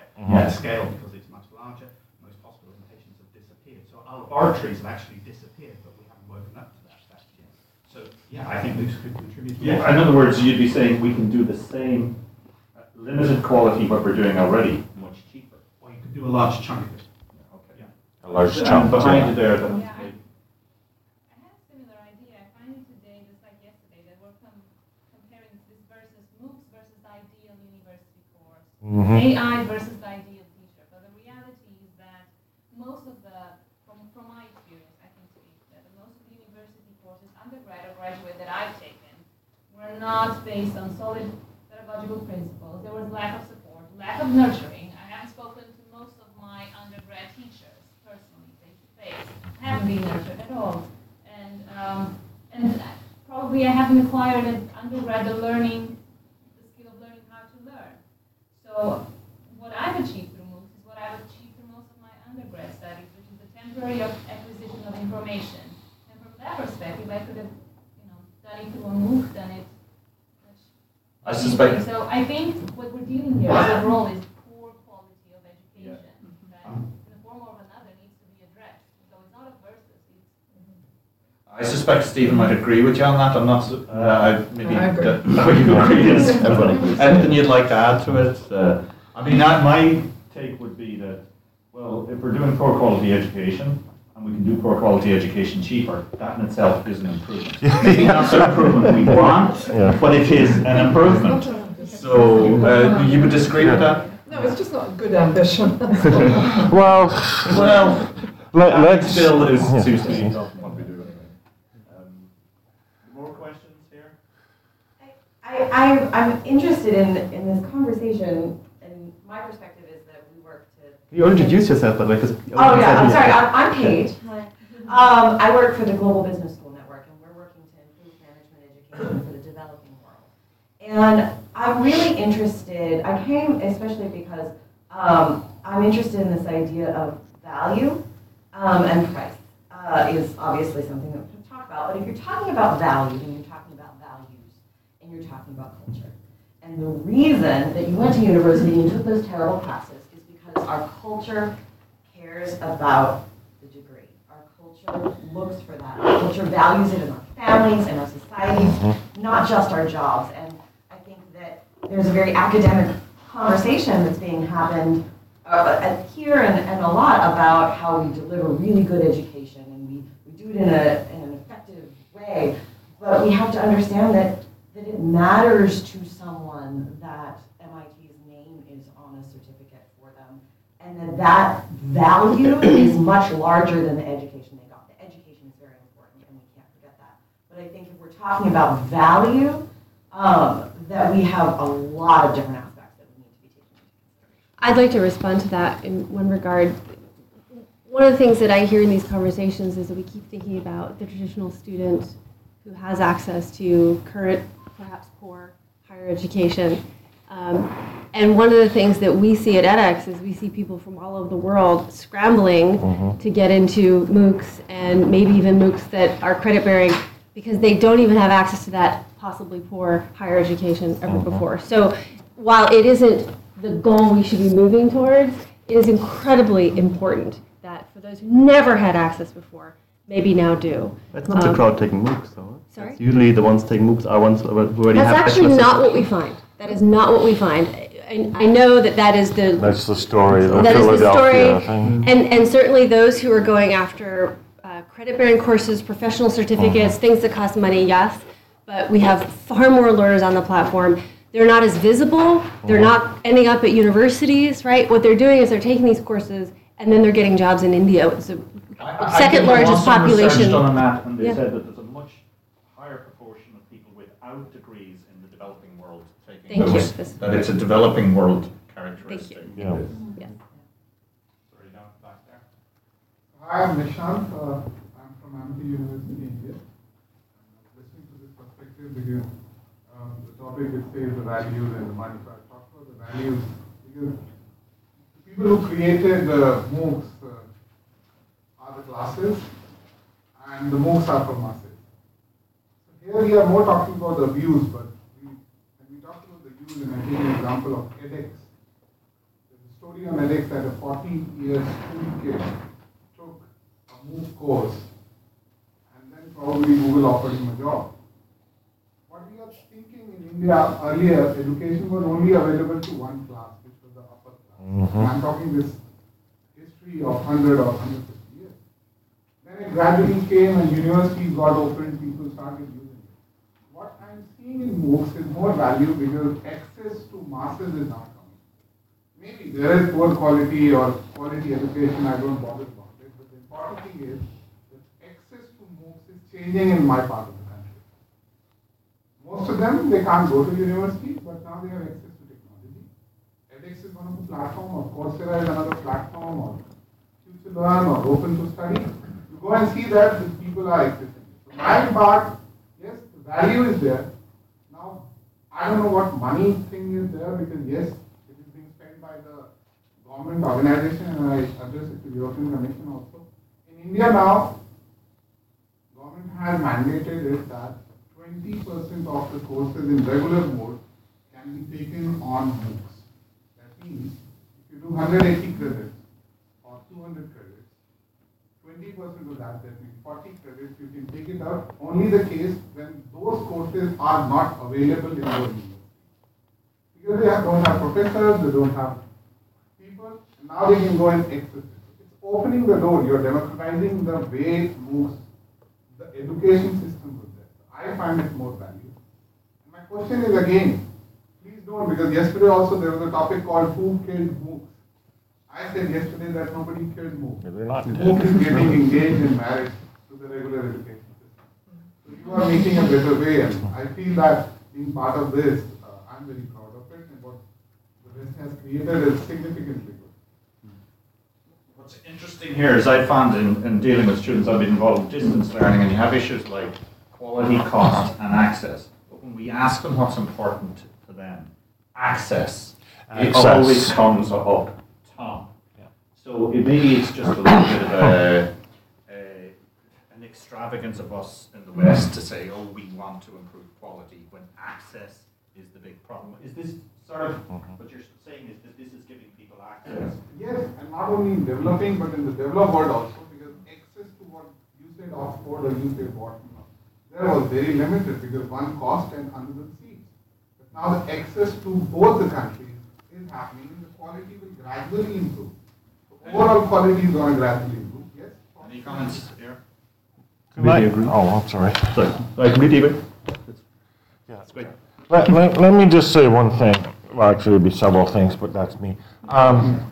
at scale because it's much larger. Most hospital patients have disappeared. So our laboratories have actually disappeared, but we haven't woken up to that fact yet. So yeah, I think MOOCs could contribute. To Yeah, in other words, you'd be saying we can do the same uh, limited quality what we're doing already, much cheaper. Or you could do a large chunk of it. Okay. Yeah. A large And chunk. behind you there, then. Yeah, I, I have a similar idea. I find it today, just like yesterday, that we're com- comparing this versus MOOCs versus the ideal university course, Mhm. A I versus the ideal teacher. But the reality is that most of the, from, from my experience, I can speak that most of the university courses, undergrad or graduate that I've taken, were not based on solid pedagogical principles. There was lack of support, lack of nurturing. I haven't spoken to most of my undergrad teachers personally, face to face. I haven't been nurtured at all. And um, and probably I haven't acquired at undergrad the learning, the skill of learning how to learn. So what I've achieved through MOOCs is what I've achieved through most of my undergrad studies, which is the temporary acquisition of information. And from that perspective, I could have, you know, done it through a MOOC, done it much I suspect. So I think what we're dealing here is overall is poor quality of education that in a form or another needs to be addressed. So it's not a versus, it's I suspect Stephen might agree with you on that. I'm not. su- Uh, I maybe. I agree. that- what you agree is anything you'd like to add to it. Uh, I mean, I, my take would be that, well, if we're doing poor quality education and we can do poor quality education cheaper, that in itself is an improvement. Maybe not the improvement we want, Yeah. but it is an improvement. So, uh, you would disagree with that? No, it's just not a good ambition. Well, Well, let, that let's. still is yeah. seems to be what we do. Um, more questions here? I, I, I'm interested in, in this conversation, and my perspective is that we work to... You introduce yourself, by the way, because... Oh, yeah, I'm sorry, I'm, I'm Paige. Um, I work for the Global Business School Network, and we're working to improve management education for the developing world. And I'm really interested, I came especially because um, I'm interested in this idea of value um, and price uh, is obviously something that we can talk about. But if you're talking about value, then you're talking about values, and you're talking about culture. And the reason that you went to university and took those terrible classes is because our culture cares about the degree. Our culture looks for that. Our culture values it in our families and our societies, not just our jobs. And I think that there's a very academic conversation that's being happened uh, here and, and a lot about how we deliver really good education, and we, we do it in, a, in an effective way. But we have to understand that, that it matters to someone that M I T's name is on a certificate for them, and that that value is much larger than the education they got. The education is very important, and we can't forget that. But I think if we're talking about value, um, that we have a lot of different aspects that we need to be taking into consideration. I'd like to respond to that in one regard. One of the things that I hear in these conversations is that we keep thinking about the traditional student who has access to current, perhaps poor, higher education. Um, and one of the things that we see at edX is we see people from all over the world scrambling Mhm. to get into MOOCs, and maybe even MOOCs that are credit-bearing, because they don't even have access to that possibly poor higher education ever Mhm. before. So while it isn't the goal we should be moving towards, it is incredibly important that for those who never had access before, maybe now do. It's not the Um, crowd taking MOOCs, though. Sorry? It's usually the ones taking MOOCs are ones who already That's have actually bachelor's not what we find. That is not what we find. I, I know that that is the That's the story of the that is the Philadelphia story, thing. and and certainly those who are going after uh, credit-bearing courses, professional certificates, Mm-hmm. things that cost money, yes. But we have far more learners on the platform. They're not as visible. They're Mhm. not ending up at universities, right? What they're doing is they're taking these courses and then they're getting jobs in India. It's the I- I second think there was largest some research population. done on that, and they Yeah. said that there's a much higher proportion of people without degrees in the developing world taking Thank you. those. This- That it's a developing world characteristic. Yeah. Yes. Sorry, down back there. Hi, I'm Nishant. Uh, I'm from Amity University, India. I'm listening to this perspective because um, the topic it says the values and the money. So I talk about the values because the people who created the MOOCs uh, are the classes, and the MOOCs are for masses. So here we are more talking about the views, but we, when we talk about the views, and I take an example of edX, there's a story on edX that a forty-year school kid took a MOOC course and then probably Google offered him a job. What we are thinking in India earlier, education was only available to one class, which was the upper class. Mm-hmm. And I'm talking this history of one hundred or one hundred fifty years. Then it gradually came and universities got opened, people started using it. What I'm seeing in MOOCs is more value because access to masses is not coming. Maybe there is poor quality or quality education, I don't bother about it, but the important thing is that access to MOOCs is changing in my part of the country. Most of them, they can't go to university, but now they have access to technology. edX is one of the platforms, or Coursera is another platform, or FutureLearn, or Open to Study. You go and see that the people are accessing it. So my part, yes, the value is there. Now, I don't know what money thing is there, because yes, it is being spent by the government organization, and I address it to the European Commission also. In India now, government has mandated it that twenty percent of the courses in regular mode can be taken on MOOCs. That means if you do one hundred eighty credits or two hundred credits, twenty percent of that, that means forty credits, you can take it out only the case when those courses are not available in your university. Because they have, don't have professors, they don't have people, and now they can go and access it. It's opening the door, you're democratizing the way MOOCs, the education system was there. I find it more value. And my question is again, please don't, because yesterday also there was a topic called who killed MOOCs. I said yesterday that nobody killed MOOCs. They're not dead. MOOC is getting engaged in marriage to the regular education system. So you are making a better way, and I feel that being part of this, uh, I'm very proud of it, and what the West has created is significantly good. What's interesting here is I found in, in dealing with students, I've been involved in distance learning, and you have issues like quality, cost, and access. But when we ask them what's important to them, access, it Access. always comes up top. Yeah. So it, maybe it's just a little bit of a, a, an extravagance of us in the West to say, oh, we want to improve quality when access is the big problem. Is this sort of what you're saying is that this is giving people access? Yes, and not only in developing, but in the developed world also, because access to what you said Oxford or you said Wharton, there was very limited because one cost and another seats. But now the access to both the countries is happening, and the quality will gradually improve. So overall quality is going to gradually improve. Yes? Any comments here? Completely agree. Oh, I'm sorry. Sorry, I completely agree. Yeah. That's great. Let, let, let me just say one thing. Well, actually, it'll be several things, but that's me. Um,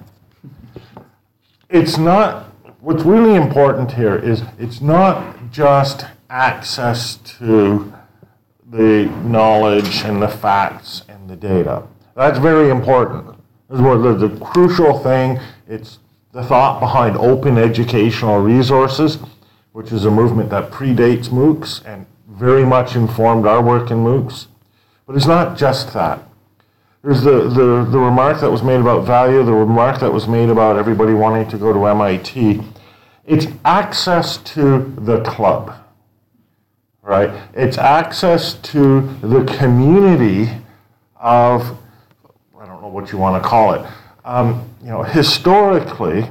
it's not, what's really important here is it's not just access to the knowledge and the facts and the data. That's very important. This is what the, the crucial thing. It's the thought behind open educational resources, which is a movement that predates MOOCs and very much informed our work in MOOCs. But it's not just that. There's the, the, the remark that was made about value, the remark that was made about everybody wanting to go to M I T. It's access to the club, right? It's access to the community of, I don't know what you want to call it. Um, you know, historically,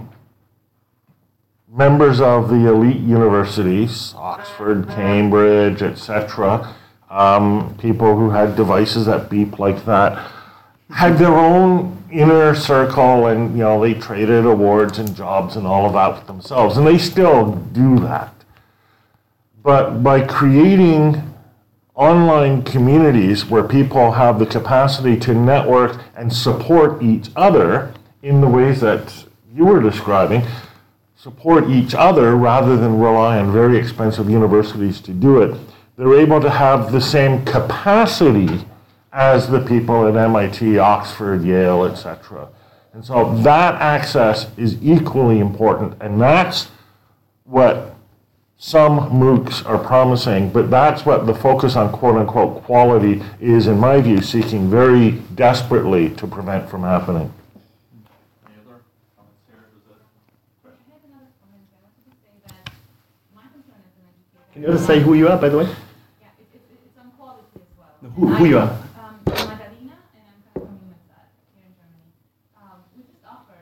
members of the elite universities, Oxford, Cambridge, et cetera, um, people who had devices that beep like that, had their own inner circle, and you know they traded awards and jobs and all of that with themselves, and they still do that. But by creating online communities where people have the capacity to network and support each other in the ways that you were describing, support each other rather than rely on very expensive universities to do it, they're able to have the same capacity as the people at M I T, Oxford, Yale, et cetera. And so that access is equally important, and that's what some MOOCs are promising, but that's what the focus on quote-unquote quality is, in my view, seeking very desperately to prevent from happening. Any other comments here? Was it- I have another comment. I wanted to say that my concern as an educator. Can you also say who you are, by the way? Yeah, it, it, it's on quality as well. Who, who you are? Um, I'm Magdalena, and I'm coming from Humansat here in Germany. Um, we just offer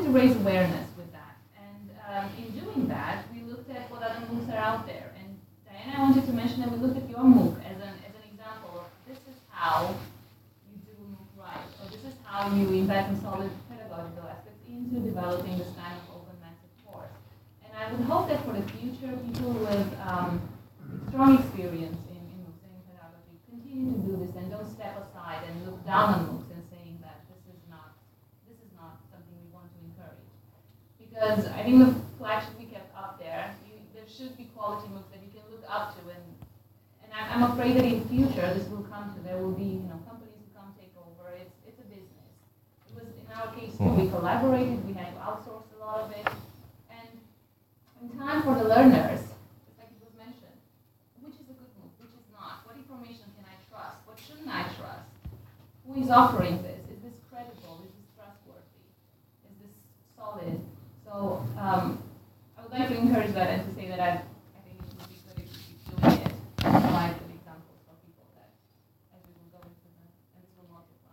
to raise awareness with that. And um, in doing that, we looked at what other MOOCs are out there. And Diana, I wanted to mention that we looked at your MOOC as an, as an example of this is how you do a MOOC right, or this is how you embed some solid pedagogical aspects into developing this kind of open massive course. And I would hope that for the future, people with um, strong experience in, in MOOCs and in pedagogy continue to do this and don't step aside and look down on MOOCs and saying that this is not this is not something we want to encourage. Because I think the flag should be kept up there. You, there should be quality MOOCs that you can look up to, and and I'm, I'm afraid that in the future this will come to there will be you know companies who come take over. It's it's a business. It was in our case too. We collaborated. We had to outsource a lot of it, and in time for the learners. I trust? Who is offering this? Is this credible? Is this trustworthy? Is this solid? So um, I would like to encourage that and to say that I, I think it would be good if you keep doing it and provide good examples for people that as we will go into them and this will multiply.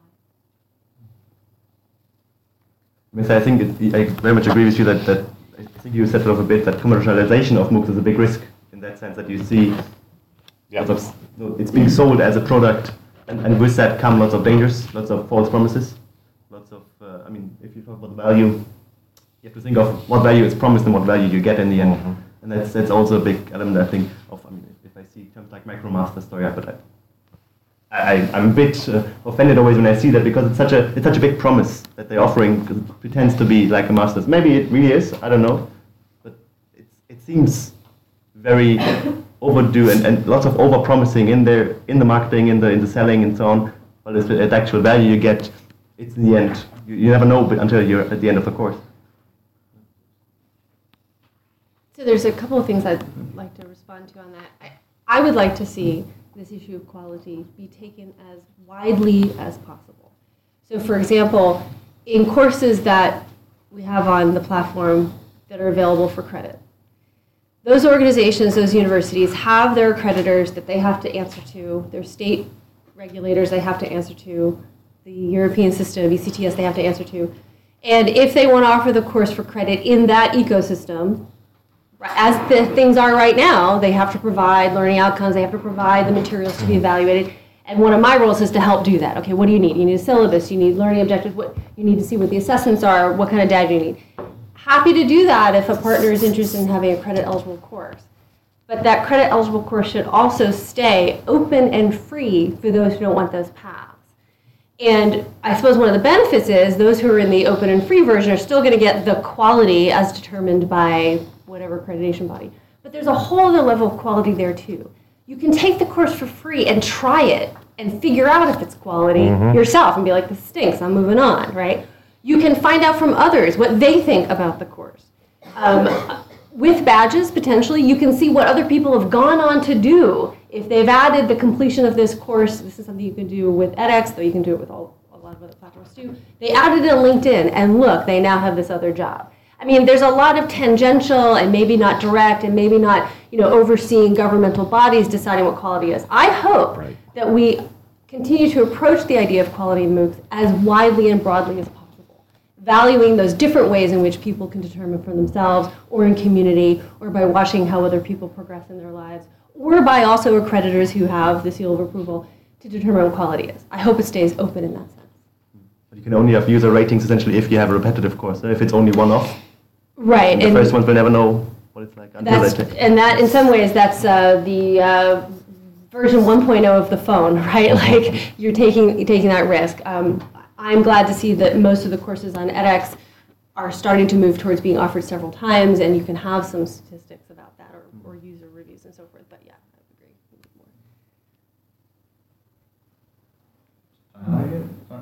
Miss, I think it, I very much agree with you that, that I think you said sort of a bit that commercialization of MOOCs is a big risk in that sense that you see yeah. lots of, you know, it's being sold as a product. And, and with that come lots of dangers, lots of false promises, lots of, uh, I mean, if you talk about the value, you have to think of what value is promised and what value you get in the end. Mm-hmm. And that's that's also a big element, I think, of, I mean, if I see terms like MicroMaster story, but I, I, I'm a bit uh, offended always when I see that because it's such a it's such a big promise that they're offering, because it pretends to be like a master's. Maybe it really is, I don't know, but it's, it seems very overdue and, and lots of over-promising in there, in the marketing, in the in the selling and so on. But it's the actual value you get, it's in the end. You, you never know until you're at the end of the course. So there's a couple of things I'd like to respond to on that. I, I would like to see this issue of quality be taken as widely as possible. So for example, in courses that we have on the platform that are available for credit, those organizations, those universities have their accreditors that they have to answer to, their state regulators they have to answer to, the European system, E C T S they have to answer to. And if they want to offer the course for credit in that ecosystem, as the things are right now, they have to provide learning outcomes, they have to provide the materials to be evaluated. And one of my roles is to help do that. Okay, what do you need? You need a syllabus, you need learning objectives, what you need to see what the assessments are, what kind of data you need. Happy to do that if a partner is interested in having a credit-eligible course. But that credit-eligible course should also stay open and free for those who don't want those paths. And I suppose one of the benefits is those who are in the open and free version are still going to get the quality as determined by whatever accreditation body. But there's a whole other level of quality there too. You can take the course for free and try it and figure out if it's quality mm-hmm. yourself and be like, this stinks, I'm moving on, right? You can find out from others what they think about the course. Um, with badges, potentially, you can see what other people have gone on to do. If they've added the completion of this course, this is something you can do with edX, though you can do it with all, a lot of other platforms too. They added it on LinkedIn, and look, they now have this other job. I mean, there's a lot of tangential and maybe not direct and maybe not, you know, overseeing governmental bodies deciding what quality is. I hope right. that we continue to approach the idea of quality in MOOCs as widely and broadly as possible, valuing those different ways in which people can determine for themselves or in community or by watching how other people progress in their lives or by also accreditors who have the seal of approval to determine what quality is. I hope it stays open in that sense. But you can only have user ratings essentially if you have a repetitive course. If it's only one-off, right. the and first ones will never know what it's like until that's, they take. And that, in some ways, that's uh, the uh, version one point oh of the phone, right? Like you're taking you're taking that risk. Um, I'm glad to see that most of the courses on edX are starting to move towards being offered several times, and you can have some statistics about that or, or user reviews and so forth. But yeah, I would agree. Uh,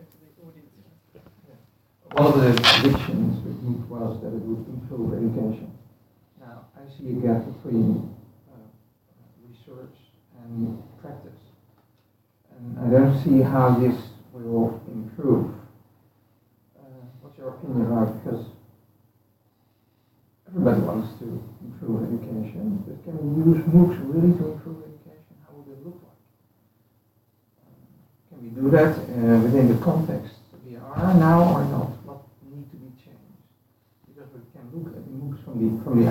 One of the predictions with MOOC was that it would improve education. Now, I see a gap between uh, research and practice. And I don't see how this will improve. Uh, what's your opinion about it? Because everybody wants to improve education, but can we use MOOCs really to improve education? How would it look like? Um, can we do that uh, within the context we are now or not? What need to be changed?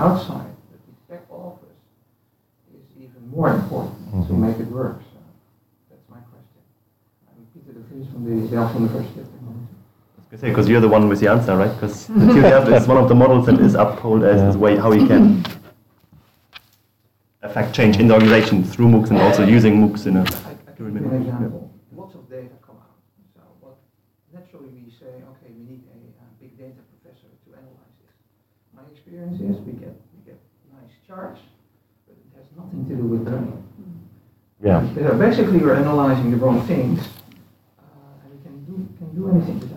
outside that the back office is even more important mm-hmm. to make it work. So that's my question. I'm Peter de Vries from the Delft University of Technology. Because you're the one with the answer, right? Because Q Delft is one of the models that is upheld as the way how you can affect change in the organization through MOOCs and also using MOOCs in a. I, I can give you an example. Yeah. Lots of data come out. So what naturally we say, okay, we need a, a big data professor to analyze this. My experience is we get we get nice charts, but it has nothing to do with learning. Yeah. So basically, you're analyzing the wrong things, uh, and you can do can do anything with that.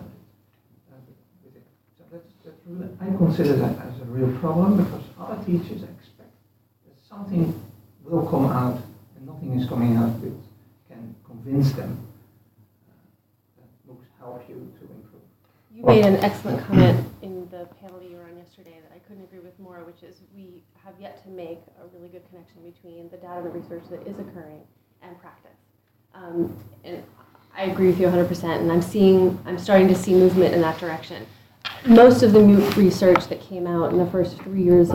I consider that as a real problem because other teachers expect that something will come out and nothing is coming out which can convince them uh, that MOOCs help you to improve. You made an excellent comment in the panel that you were on yesterday that I couldn't agree with more, which is we have yet to make a really good connection between the data and research that is occurring and practice. Um, and I agree with you one hundred percent, and I'm seeing, I'm starting to see movement in that direction. Most of the MOOC research that came out in the first three years of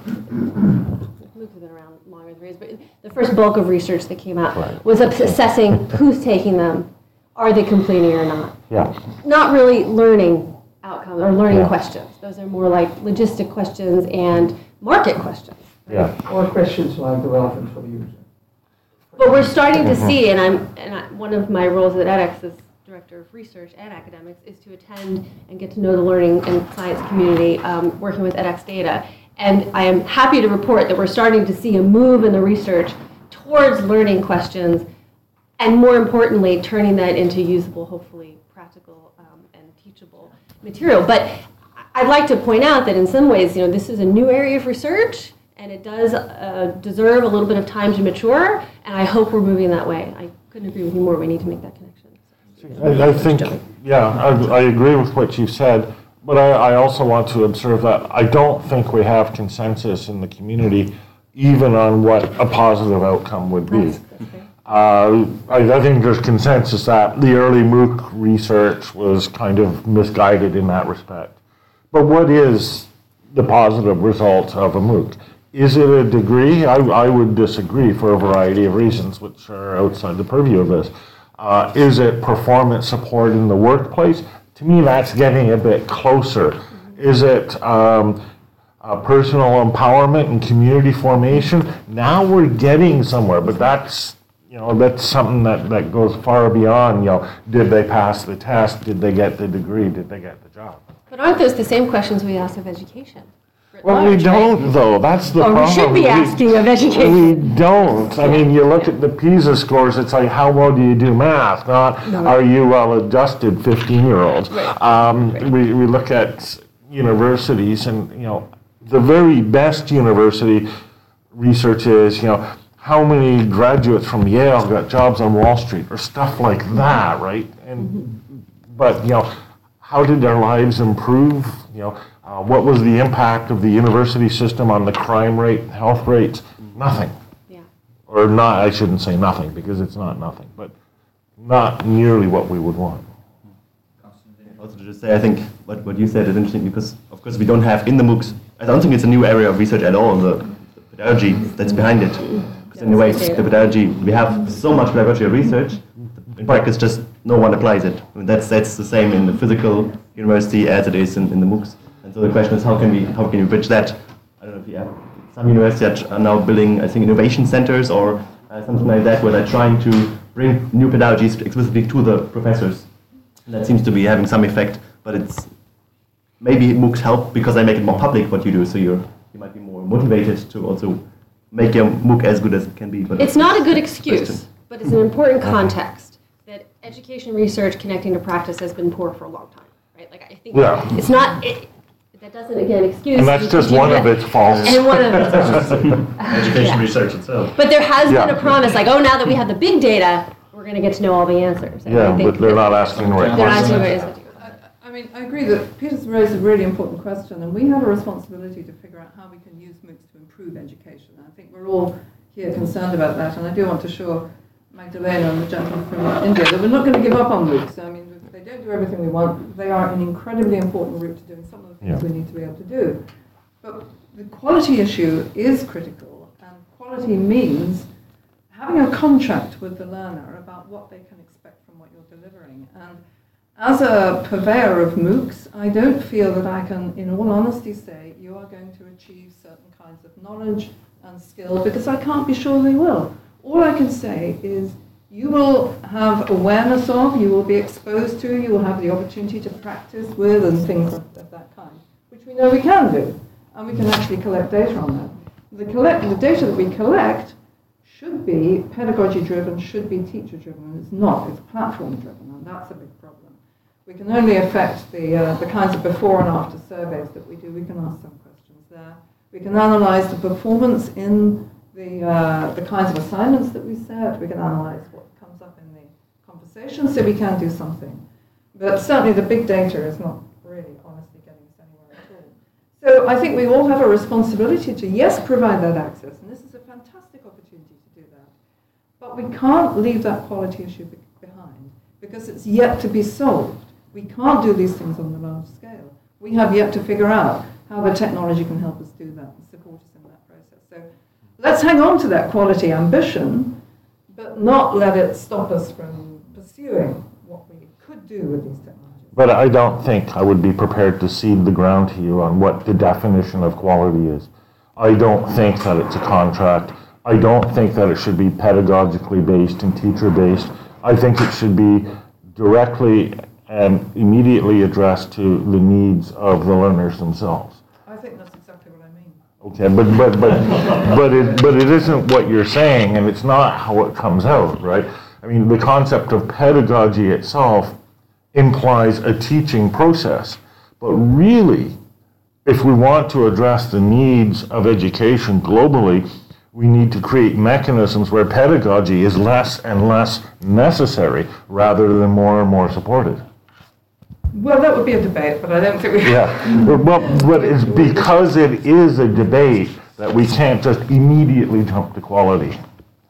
MOOCs have been around longer than three years, but the first bulk of research that came out right. was assessing who's taking them, are they completing or not. Yeah. Not really learning outcomes or learning yeah. questions. Those are more like logistic questions and market questions. Yeah. Or questions like the relevance for the user. But we're starting to see, and I'm and I, one of my roles at edX is Director of Research and Academics, is to attend and get to know the learning and science community um, working with edX Data. And I am happy to report that we're starting to see a move in the research towards learning questions and, more importantly, turning that into usable, hopefully practical um, and teachable material. But I'd like to point out that in some ways, you know, this is a new area of research and it does uh, deserve a little bit of time to mature, and I hope we're moving that way. I couldn't agree with you more. We need to make that connection. I, I think, yeah, I, I agree with what you've said, but I, I also want to observe that I don't think we have consensus in the community even on what a positive outcome would be. That's, that's uh, I, I think there's consensus that the early MOOC research was kind of misguided in that respect. But what is the positive result of a MOOC? Is it a degree? I, I would disagree for a variety of reasons which are outside the purview of this. Uh, is it performance support in the workplace? To me, that's getting a bit closer. Is it um, uh, personal empowerment and community formation? Now we're getting somewhere, but that's, you know, that's something that, that goes far beyond, you know, did they pass the test? Did they get the degree? Did they get the job? But aren't those the same questions we ask of education? Well, large, we don't, right? though. That's the or problem. we should be asking of education. We don't. I mean, you look at the PISA scores, it's like, how well do you do math? Not, no. are you well-adjusted fifteen-year-olds? Right. Um, right. we, we look at universities, and, you know, the very best university research is, you know, how many graduates from Yale got jobs on Wall Street, or stuff like that, right? And mm-hmm. But, you know, how did their lives improve? You know, Uh, what was the impact of the university system on the crime rate, health rates? Nothing. Yeah. Or not, I shouldn't say nothing, because it's not nothing, but not nearly what we would want. Also to just say, I think what, what you said is interesting because, of course, we don't have in the MOOCs, I don't think it's a new area of research at all, the, the pedagogy that's behind it. Because in a way, the pedagogy, we have so much pedagogy research, in practice just no one applies it. I mean, that's, that's the same in the physical university as it is in, in the MOOCs. And so the question is, how can we how can we bridge that? I don't know if you have some universities are now building, I think, innovation centers or uh, something like that, where they're trying to bring new pedagogies explicitly to the professors. And that seems to be having some effect, but it's maybe MOOCs help because they make it more public what you do, so you're you might be more motivated to also make your MOOC as good as it can be. But it's not a good excuse, question. But it's an important context that education research connecting to practice has been poor for a long time, right? Like I think yeah. it's not. It, That doesn't, again, excuse... And that's just one of its faults. And one of its faults. Education yeah. research itself. But there has yeah. been a promise, like, oh, now that we have the big data, we're going to get to know all the answers. And yeah, I think but they're not asking the right They're questions. not asking the right questions. I mean, I agree that Peter's raised a really important question, and we have a responsibility to figure out how we can use MOOCs to improve education. And I think we're all here concerned about that, and I do want to show Magdalena and the gentleman from India that we're not going to give up on MOOCs. I mean, they don't do everything we want. They are an incredibly important route to doing some of the things yeah. we need to be able to do. But the quality issue is critical, and quality means having a contract with the learner about what they can expect from what you're delivering. And as a purveyor of MOOCs, I don't feel that I can, in all honesty, say you are going to achieve certain kinds of knowledge and skill, because I can't be sure they will. All I can say is you will have awareness of, you will be exposed to, you will have the opportunity to practice with and things of, of that kind, which we know we can do, and we can actually collect data on that. The, collect, the data that we collect should be pedagogy-driven, should be teacher-driven, and it's not, it's platform-driven, and that's a big problem. We can only affect the, uh, the kinds of before and after surveys that we do. We can ask some questions there. We can analyze the performance in the, uh, the kinds of assignments that we set. We can analyze what comes up in the conversation, so we can do something. But certainly the big data is not really honestly getting us anywhere at all. So I think we all have a responsibility to, yes, provide that access, and this is a fantastic opportunity to do that. But we can't leave that quality issue be- behind, because it's yet to be solved. We can't do these things on the large scale. We have yet to figure out how the technology can help us do that and support us in that process. So let's hang on to that quality ambition, but not let it stop us from pursuing what we could do with these technologies. But I don't think I would be prepared to cede the ground to you on what the definition of quality is. I don't think that it's a contract. I don't think that it should be pedagogically based and teacher based. I think it should be directly and immediately addressed to the needs of the learners themselves. I think that's exactly what I mean. Okay, but but but but it but it isn't what you're saying, and it's not how it comes out, right? I mean, the concept of pedagogy itself implies a teaching process, but really, if we want to address the needs of education globally, we need to create mechanisms where pedagogy is less and less necessary rather than more and more supported. Well, that would be a debate, but I don't think we... Yeah, well, but it's because it is a debate that we can't just immediately jump to quality.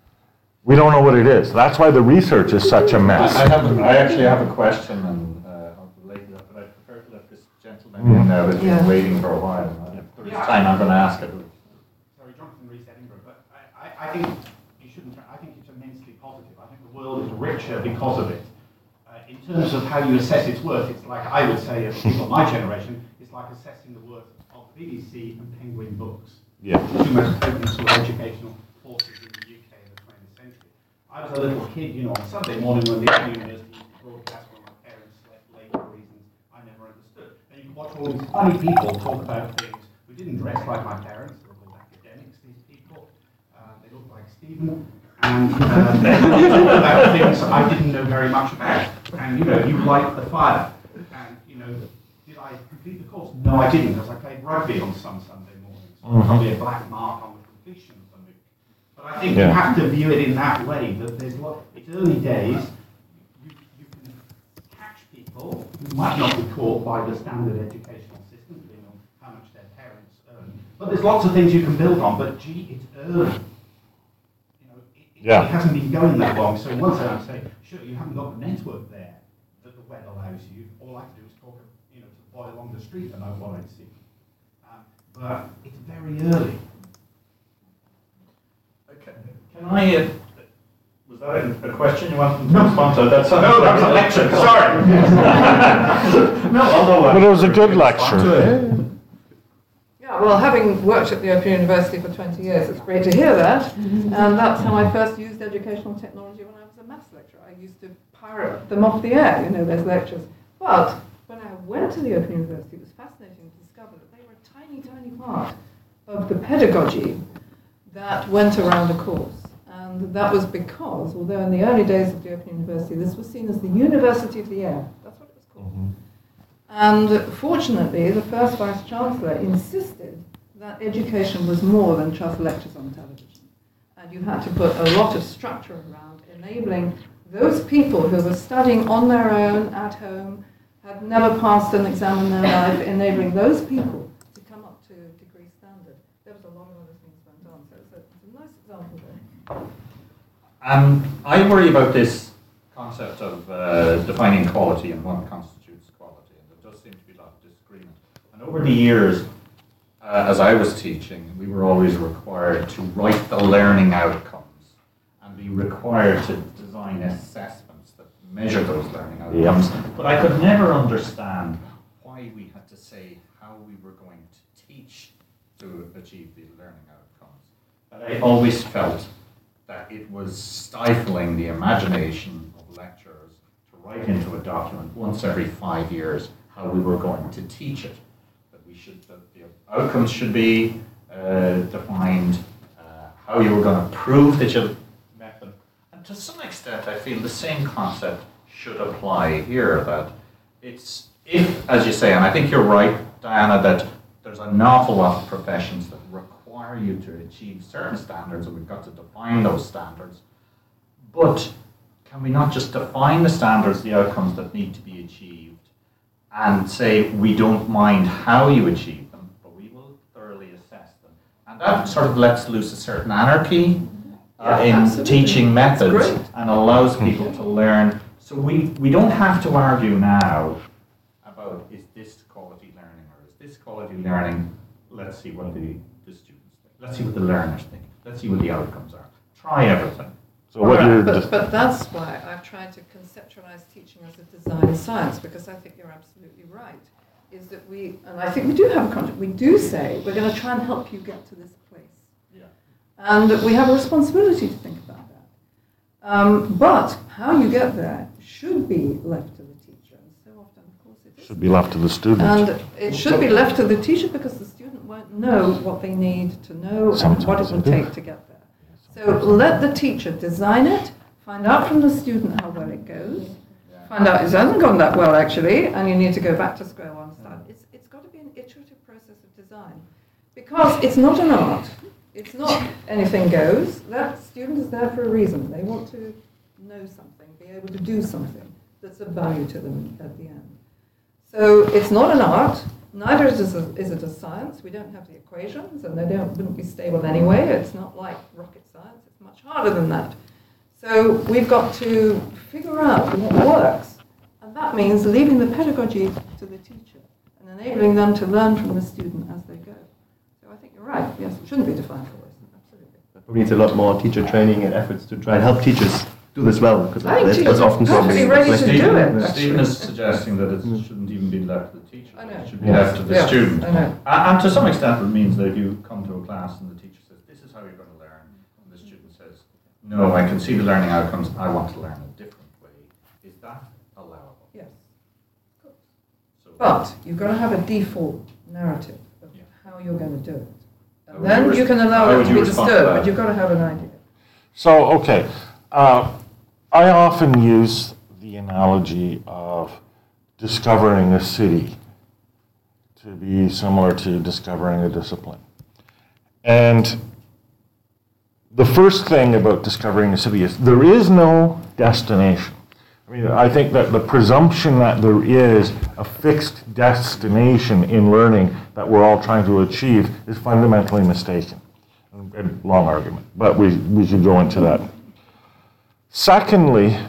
We don't know what it is. That's why the research is such a mess. I, have a, I actually have a question, and uh, I'll relate to that, but I prefer to let this gentleman mm. in now that's yeah. been waiting for a while. If there's yeah, time, I'm going to ask it. Sorry, Jonathan Rees, Edinburgh, but I, I, I think you shouldn't, I think it's immensely positive. I think the world is richer because of it. In terms of how you assess its worth, it's like, I would say, of people of my generation, it's like assessing the worth of B B C and Penguin Books. Yeah. Two most potent sort of educational forces in the U K in the twentieth century. I was a little kid, you know, on Sunday morning when the Open University used to broadcast when my parents slept late for reasons I never understood. And you could watch all these funny people talk about things who didn't dress like my parents. They were called academics, these people. Uh, they looked like Stephen. And uh, they talk about things I didn't know very much about. And you know, you light the fire. And you know, did I complete the course? No, I didn't, because I played rugby on some Sunday mornings. So mm-hmm. Probably a black mark on the completion of something. But I think yeah. you have to view it in that way. That there's lot. It's early days. You, you can catch people who might not be caught by the standard educational system, depending on how much their parents earn. But there's lots of things you can build on. But gee, it's early. Yeah. It hasn't been going that long, so once I say, sure, you haven't got the network there that the web allows you. All I can do is talk, you know, to the boy along the street and know what I see. Um, but it's very early. Okay. Can I? Uh, was that a question you wanted to respond to? That's no, that was a lecture. Sorry. no, although but it was a good lecture. Yeah, well, having worked at the Open University for twenty years, it's great to hear that. And that's how I first used educational technology when I was a maths lecturer. I used to pirate them off the air, you know, those lectures. But when I went to the Open University, it was fascinating to discover that they were a tiny, tiny part of the pedagogy that went around the course. And that was because, although in the early days of the Open University, this was seen as the University of the Air. That's what it was called. Mm-hmm. And fortunately, the first Vice-Chancellor insisted that education was more than just lectures on television. And you had to put a lot of structure around enabling those people who were studying on their own, at home, had never passed an exam in their life, enabling those people to come up to degree standard. There was a lot of other things went on, so it's a, it's a nice example there. Um, I worry about this concept of uh, defining quality and what constitutes quality, and there does seem to be a lot of disagreement. And over the years, uh, as I was teaching, we were always required to write the learning outcomes and be required to design assessments that measure those learning outcomes. Yep. But I could never understand why we had to say how we were going to teach to achieve these learning outcomes. But I always felt that it was stifling the imagination of lecturers to write into a document once every five years how we were going to teach it. That we should, that the outcomes should be uh, defined, uh, how you were going to prove that you met them. And to some extent, I feel the same concept should apply here, that it's, if, as you say, and I think you're right, Diana, that there's an awful lot of professions that require you to achieve certain standards, and we've got to define those standards. But can we not just define the standards, the outcomes that need to be achieved, and say we don't mind how you achieve them, but we will thoroughly assess them? And that sort of lets loose a certain anarchy uh, Yeah, in absolutely. teaching That's methods great. and allows people to learn. So we, we don't have to argue now about is this quality learning or is this quality learning. Let's see what the, the students think. Let's see what the learners think. Let's see what the outcomes are. Try everything. So what you're But, just, but that's why I've tried to conceptualize teaching as a design science, because I think you're absolutely right. Is that we, and I think we do have a contract, we do say we're going to try and help you get to this place. Yeah. And that we have a responsibility to think about that. Um, but how you get there should be left to the teacher. And so often, of course, it is. should be left to the student. And it should be left to the teacher because the student won't know what they need to know and what it Sometimes will they do. take to get there. So let the teacher design it, find out from the student how well it goes, find out it hasn't gone that well actually, and you need to go back to square one. Start. It's, it's got to be an iterative process of design. Because it's not an art, it's not anything goes. That student is there for a reason. They want to know something, be able to do something that's of value to them at the end. So it's not an art, neither is it, is it a science. We don't have the equations, and they don't, wouldn't be stable anyway. It's not like rocket science. It's much harder than that. So we've got to figure out what works, and that means leaving the pedagogy to the teacher and enabling them to learn from the student as they go. So I think you're right. Yes, it shouldn't be defined for us. Absolutely. Probably needs a lot more teacher training and efforts to try and help teachers do this well, because I think that's teachers often are perfectly something. ready to do Stephen, it, actually. Stephen is suggesting that it shouldn't even be left to the teacher. I know. It should be left to the Yeah, student. I know. And, and to some extent, it means that if you come to a class and the teacher says, this is how you're going to learn, and the student says, no, I can see the learning outcomes, I want to learn a different way. Is that allowable? Yes. So, But you've got to have a default narrative of Yeah. how you're going to do it. How And would then you you can res- allow how it would to you be respond to disturbed, that? but you've got to have an idea. So, okay, uh, I often use the analogy of discovering a city to be similar to discovering a discipline. And the first thing about discovering a city is there is no destination. I mean, I think that the presumption that there is a fixed destination in learning that we're all trying to achieve is fundamentally mistaken. A long argument, but we, we could go into that. Secondly,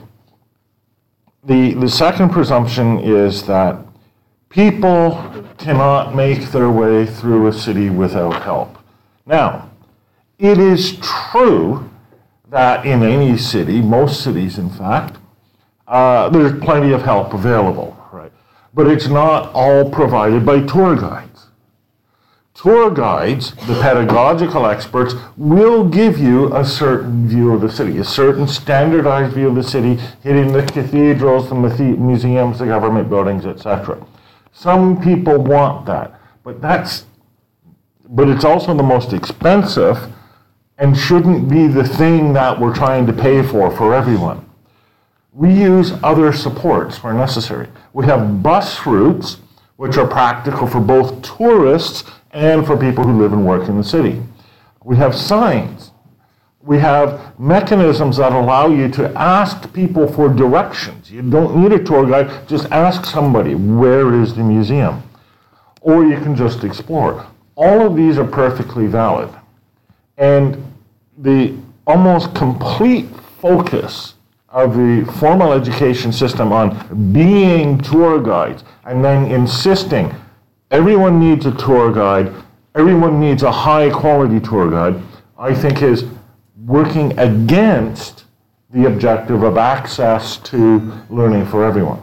the, the second presumption is that people cannot make their way through a city without help. Now, it is true that in any city, most cities in fact, uh, there's plenty of help available, right? But it's not all provided by tour guides. Tour guides, the pedagogical experts, will give you a certain view of the city, a certain standardized view of the city, hitting the cathedrals, the museums, the government buildings, et cetera. Some people want that, but that's, but it's also the most expensive and shouldn't be the thing that we're trying to pay for for everyone. We use other supports where necessary. We have bus routes, which are practical for both tourists and for people who live and work in the city. We have signs. We have mechanisms that allow you to ask people for directions. You don't need a tour guide, just ask somebody, where is the museum? Or you can just explore. All of these are perfectly valid. And the almost complete focus of the formal education system on being tour guides and then insisting everyone needs a tour guide everyone needs a high-quality tour guide, I think is working against the objective of access to learning for everyone.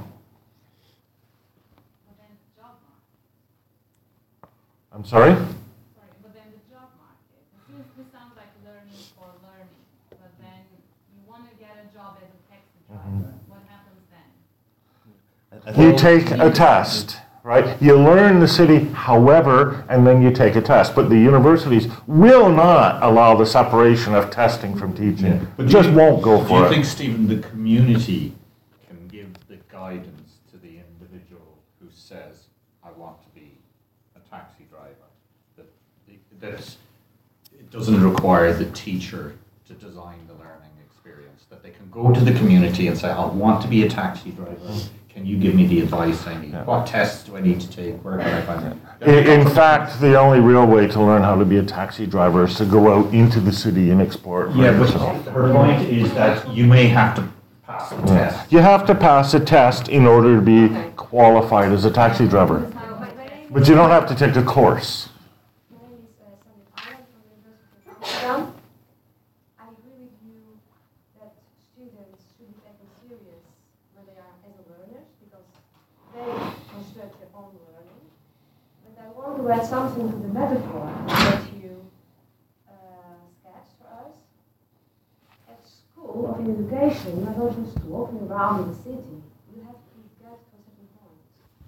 But then the job market. I'm sorry? Sorry, but then the job market. This, this sounds like learning for learning, but then you want to get a job as a taxi driver. Mm-hmm. What happens then? You take a test, right? You learn the city, however, and then you take a test. But the universities will not allow the separation of testing from teaching. Yeah. But Just you, won't go do for you it. think, Stephen, the community can give the guidance to the individual who says, I want to be a taxi driver? That, that it doesn't require the teacher to design the learning experience, that they can go to the community and say, I want to be a taxi driver. Can you give me the advice I need? Yeah. What tests do I need to take? Where can I find it? In, in fact, the only real way to learn how to be a taxi driver is to go out into the city and explore it for Yeah, but yourself. her point is that you may have to pass a test. You have to pass a test in order to be qualified as a taxi driver. But you don't have to take a course. My name is uh, Sandy Island from the University of Amsterdam. I agree with you that students should be taken serious when they are as a learners because they construct their own learning. But I want to add something to the metaphor that you uh, sketched for us. At school or in education, not just walking around in the city, you have to get to a certain point.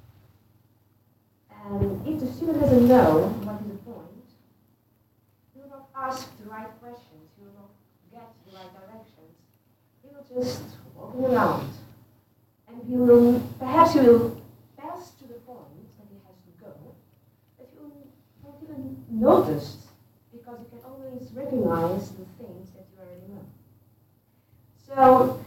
And if the student doesn't know what is the point, he will not ask the right questions, he will not get the right directions. He will just walking around. And he will, perhaps he will pass to the point that he has to go, that you won't even notice because you can always recognize the things that you already know. So,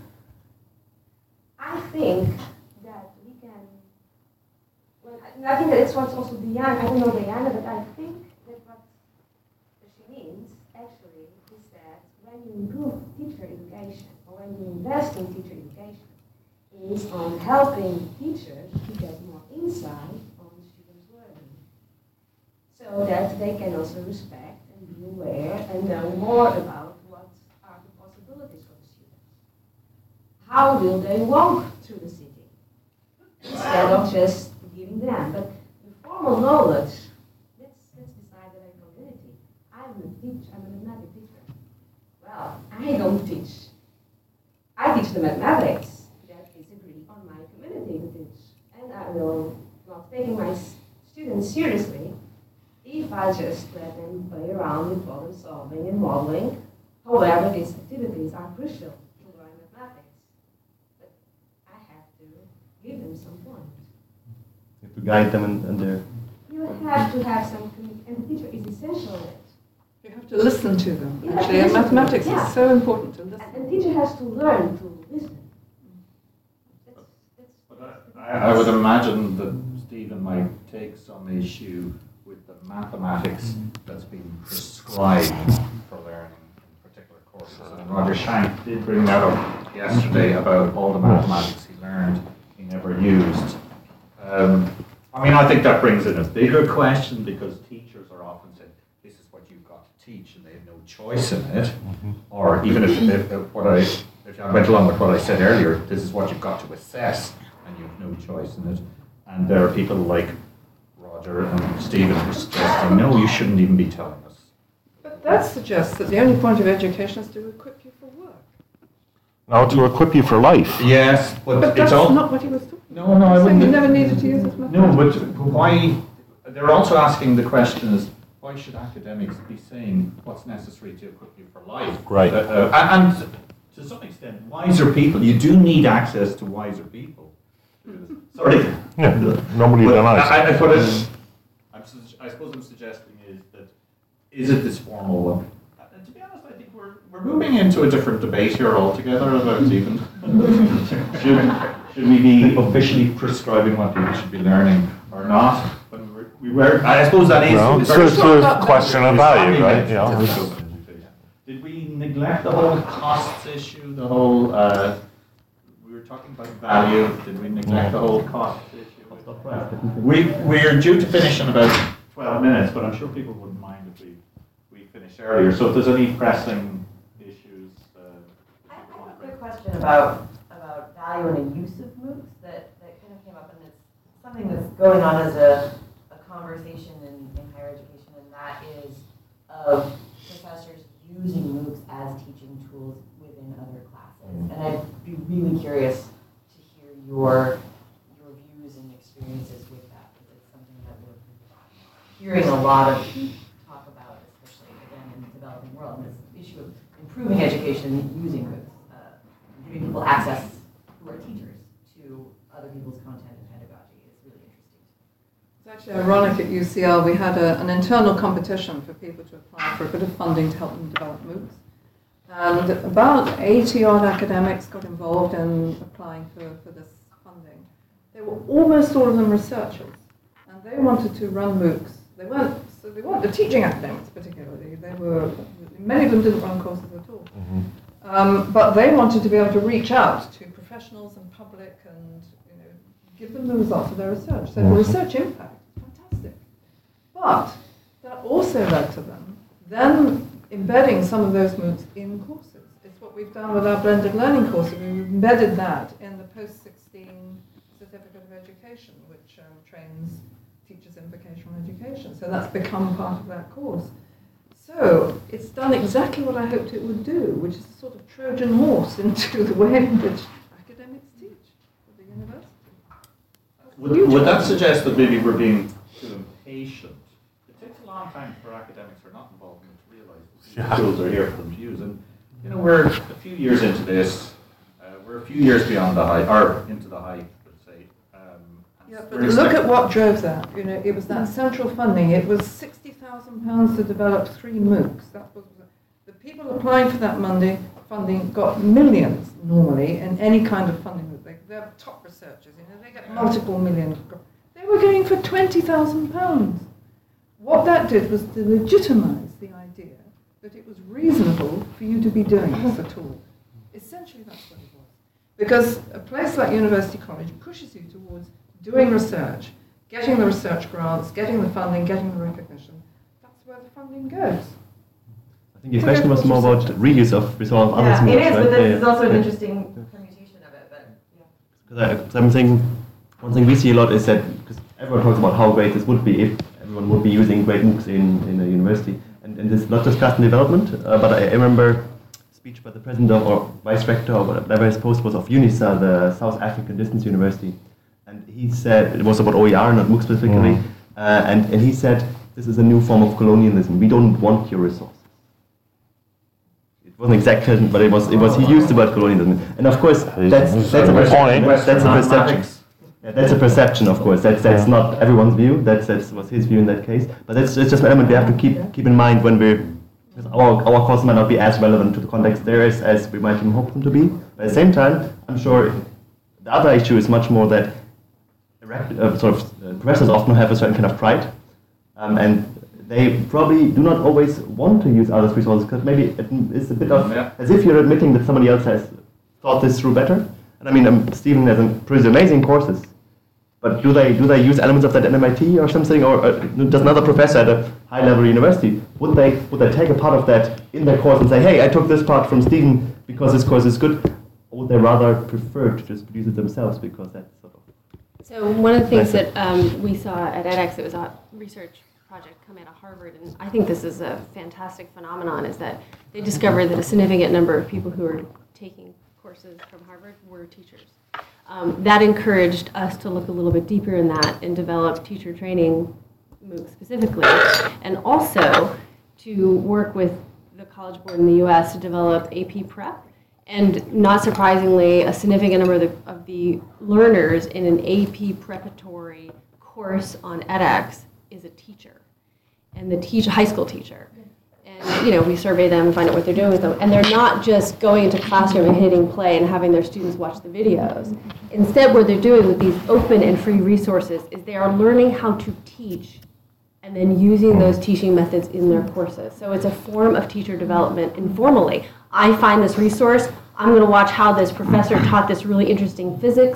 I think that we can Well, I think that it's what's also Diana, I don't know Diana, but I think that what she means actually is that when you improve teacher education or when you invest in teacher education is on helping teachers to get more insight on students' learning so that they can also respect and be aware and know more about what are the possibilities for the students. How will they walk through the city instead of just giving them. But the formal knowledge, let's, let's decide that I'm community. I'm a teacher, I'm a mathematics teacher. Well, I don't teach. I teach the mathematics that is agreed on my community to teach. And I will not take my students seriously if I just let them play around with problem solving and modeling. However, these activities are crucial to learn mathematics. But I have to give them some point. You have to guide them and, and their... You have to have some communication, and the teacher is essential in it. You have to listen to them, You have to actually, and listen to them, mathematics yeah. is so important to listen. And the teacher has to learn to listen. That's, that's, But I, I would imagine that Stephen might take some issue with the mathematics that's been prescribed for learning in particular courses. And Roger Shank did bring that up yesterday about all the mathematics he learned he never used. Um, I mean, I think that brings in a bigger question because teachers are often saying, this is what you've got to teach, and they have no choice in it. Or even if, if, if what I if I went along with what I said earlier, this is what you've got to assess, and you have no choice in it. And there are people like Roger and Stephen who are suggesting, no, you shouldn't even be telling us. But that suggests that the only point of education is to equip you for work. Now to equip you for life. Yes, but, But it's that's all... not what he was talking about. No, no, I He's saying wouldn't... you never needed to use this method. No, but why... They're also asking the question is, why should academics be saying what's necessary to equip you for life? Right. Uh, uh, and, and to some extent, wiser people, you do need access to wiser people. Sorry. Yeah, nobody But denies I, I, it. what I'm, I'm, su- I suppose I'm suggesting is that, is it this formal one? Uh, And to be honest, I think we're, we're moving into a different debate here altogether about Stephen. should, should we be officially prescribing what people should be learning or not? When we were, we were I suppose that is... Well, it's very it's strong- a question of value, right? Yeah. You know, Did we neglect the whole costs issue, the whole... Uh, we were talking about value. Did we neglect the whole cost issue? We, we're due to finish in about twelve minutes, but I'm sure people wouldn't mind if we, we finish earlier. So if there's any pressing issues. Uh, I have a quick question about about value and the use of MOOCs that, that kind of came up, and it's something that's going on as a, a conversation in, in higher education, and that is of professors using MOOCs as teaching tools within other classes. And I'd be really curious to hear your your views and experiences with that, because it's something that we're hearing a lot of talk about, especially again in the developing world, this issue of improving education using MOOCs, uh, giving people access who are teachers to other people's content and pedagogy is really interesting. It's actually ironic at U C L, we had a, an internal competition for people to apply for a bit of funding to help them develop MOOCs. And about eighty odd academics got involved in applying for, for this funding. They were almost all of them researchers, and they wanted to run MOOCs. They weren't, so they weren't the teaching academics particularly. They were, many of them didn't run courses at all. Mm-hmm. Um, but they wanted to be able to reach out to professionals and public and, you know, give them the results of their research. So the research impact is fantastic. But that also led to them then embedding some of those MOOCs in courses. It's what we've done with our blended learning courses. We've embedded that in the post sixteen Certificate of Education, which um, trains teachers in vocational education. So that's become part of that course. So it's done exactly what I hoped it would do, which is a sort of Trojan horse into the way in which academics teach at the university. Would, would that suggest that maybe we're being too impatient? It takes a long time for academics who are not involved in it to realize that these tools are here for them to use. And you know, we're a few years into this. Uh, we're a few years beyond the hype, or into the hype, let's say. Um, yeah, but look at what drove that. You know, it was that central funding. It was sixty thousand pounds to develop three MOOCs. That was the people applying for that money funding got millions normally in any kind of funding. They, they're top researchers. You know, they get multiple million. They were going for twenty thousand pounds. What that did was to legitimise the idea that it was reasonable for you to be doing this at all. Essentially, that's what it was. Because a place like University College pushes you towards doing research, getting the research grants, getting the funding, getting the recognition. That's where the funding goes. I think your question was more about reuse of resource of yeah, others. It is, right? but this yeah, is also yeah. an interesting permutation of it. But yeah. Because I'm thinking, one thing we see a lot is that, because everyone talks about how great this would be if everyone would be using great MOOCs in, in a university. And, and this is not discussed in development, uh, but I, I remember a speech by the president of, or vice rector, or whatever his post was, of UNISA, the South African Distance University. And he said, it was about O E R, not MOOCs specifically, mm. uh, and, and he said, this is a new form of colonialism. We don't want your resources. It wasn't exactly, but it was, it was he used the word colonialism. And of course, that's, that's a perception. That's a perception. Yeah, that's a perception, of course. That's that's not everyone's view. That's that's was his view in that case. But that's, that's just an element we have to keep keep in mind when we're, because our our courses might not be as relevant to the context there is as we might even hope them to be. But at the same time, I'm sure the other issue is much more that uh, sort of uh, professors often have a certain kind of pride, um, and they probably do not always want to use others' resources, because maybe it's a bit of yeah. as if you're admitting that somebody else has thought this through better. And I mean, um, Stephen has produced amazing courses, but do they do they use elements of that at M I T or something, or uh, does another professor at a high-level university, would they would they take a part of that in their course and say, hey, I took this part from Stephen because this course is good, or would they rather prefer to just produce it themselves because that's sort of... So one of the things that um, we saw at edX, it was a research project coming out of Harvard, and I think this is a fantastic phenomenon, is that they discovered that a significant number of people who are taking courses from Harvard were teachers. Um, that encouraged us to look a little bit deeper in that and develop teacher training MOOCs specifically, and also to work with the College Board in the U S to develop A P Prep. And not surprisingly, a significant number of the, of the learners in an A P preparatory course on edX is a teacher, and the teach high school teacher. And you know, we survey them and find out what they're doing with them. And they're not just going into classroom and hitting play and having their students watch the videos. Instead, what they're doing with these open and free resources is they are learning how to teach and then using those teaching methods in their courses. So it's a form of teacher development informally. I find this resource, I'm going to watch how this professor taught this really interesting physics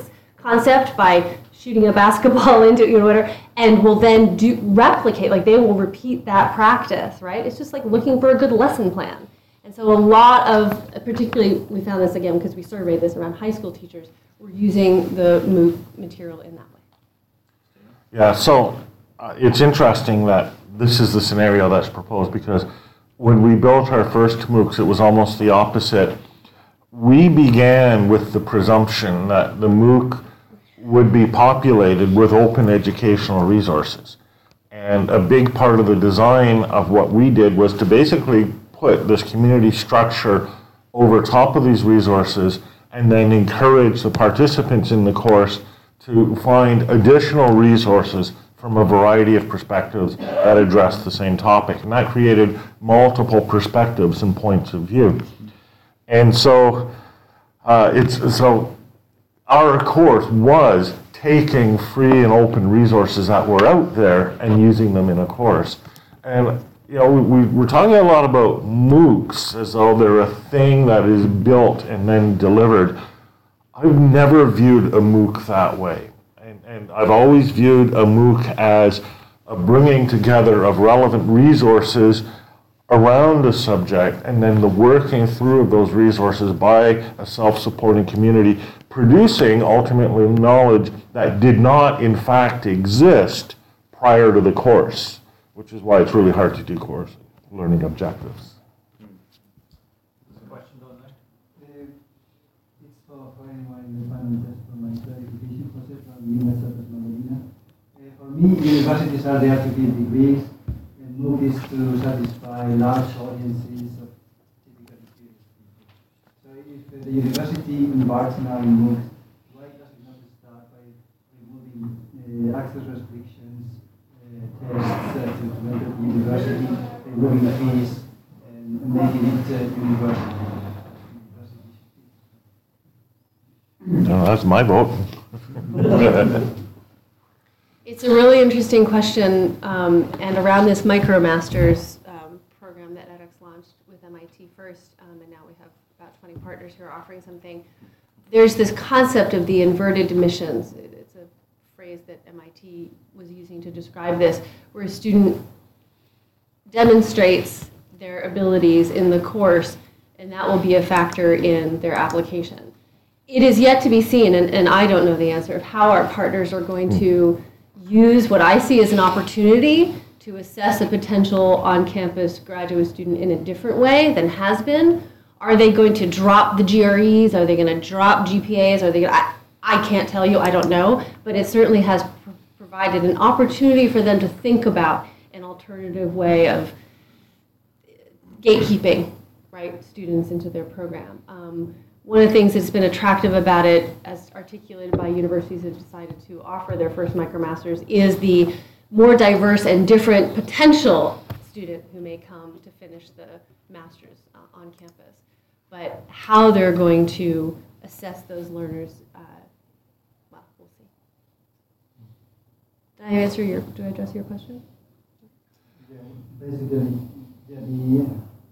concept by shooting a basketball into, you know, whatever, and will then do replicate, like they will repeat that practice, right? It's just like looking for a good lesson plan. And so a lot of, particularly, we found this again because we surveyed this around high school teachers, were using the MOOC material in that way. Yeah, so uh, it's interesting that this is the scenario that's proposed, because when we built our first MOOCs, it was almost the opposite. We began with the presumption that the MOOC would be populated with open educational resources. And a big part of the design of what we did was to basically put this community structure over top of these resources and then encourage the participants in the course to find additional resources from a variety of perspectives that address the same topic. And that created multiple perspectives and points of view. And so uh, it's so our course was taking free and open resources that were out there and using them in a course. And you know, we, we're talking a lot about MOOCs as though they're a thing that is built and then delivered. I've never viewed a MOOC that way. And, and I've always viewed a MOOC as a bringing together of relevant resources around a subject, and then the working through of those resources by a self-supporting community, producing ultimately knowledge that did not in fact exist prior to the course, which is why it's really hard to do course learning objectives. There's a question down there. Uh, it's for, for anyone in the panel, just for my clarification process from University of Molina. Uh, for me, universities are there to give degrees, and MOOC is to satisfy large audiences of typical experienced people. So if uh, the university embarks now in MOOCs, why does it not start by removing uh, access restrictions, tests uh, to enter the university, removing fees, and making it uh, university. No, that's my vote. It's a really interesting question, um, and around this MicroMasters um, program that edX launched with M I T first, um, and now we have about twenty partners who are offering something. There's this concept of the inverted admissions. It's a phrase that M I T was using to describe this, where a student demonstrates their abilities in the course, and that will be a factor in their application. It is yet to be seen, and, and I don't know the answer, of how our partners are going to use what I see as an opportunity to assess a potential on-campus graduate student in a different way than has been. Are they going to drop the G R Es? Are they going to drop G P As? Are they going to, I, I can't tell you, I don't know, but it certainly has pr- provided an opportunity for them to think about an alternative way of gatekeeping, right, students into their program. Um, one of the things that's been attractive about it, as articulated by universities that have decided to offer their first MicroMasters, is the more diverse and different potential student who may come to finish the master's uh, on campus. But how they're going to assess those learners, uh, well, we'll see. Did I answer your, do I address your question? Yeah, basically, yeah, the,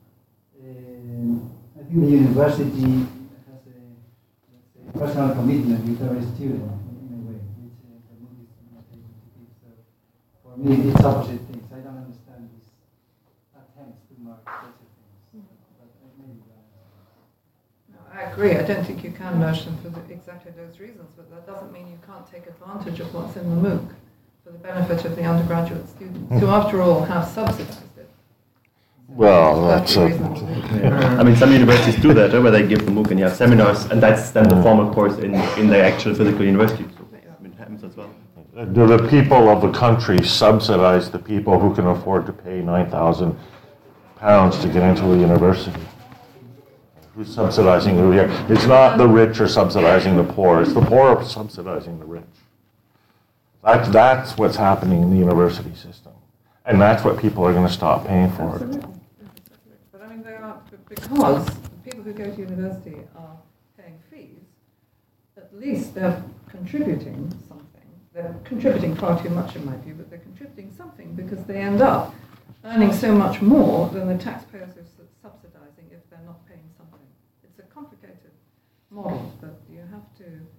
uh, I think the university has a, let's say, personal commitment with every student in a way, which uh, the MOOC is not able to give. So for me, it's opposite things. I don't understand these attempts to mark such a things. But maybe No, I agree. I don't think you can merge them for the, exactly those reasons, but that doesn't mean you can't take advantage of what's in the MOOC for the benefit of the undergraduate students, who after all have subsidized it. Well, that's a, Yeah. I mean, some universities do that, eh, where they give the MOOC and you have seminars, and that's then the formal course in, in the actual physical university. So I mean, it happens as well. do the people of the country subsidize the people who can afford to pay nine thousand pounds to get into a university? Who's subsidizing who here? It's not the rich are subsidizing the poor, it's the poor are subsidizing the rich. That's, that's what's happening in the university system. And that's what people are going to stop paying for. Absolutely. But I mean, they are, because the people who go to university are paying fees, at least they're contributing something. They're contributing far too much in my view, but they're contributing something because they end up earning so much more than the taxpayers are subsidizing if they're not paying something. It's a complicated model, but you have to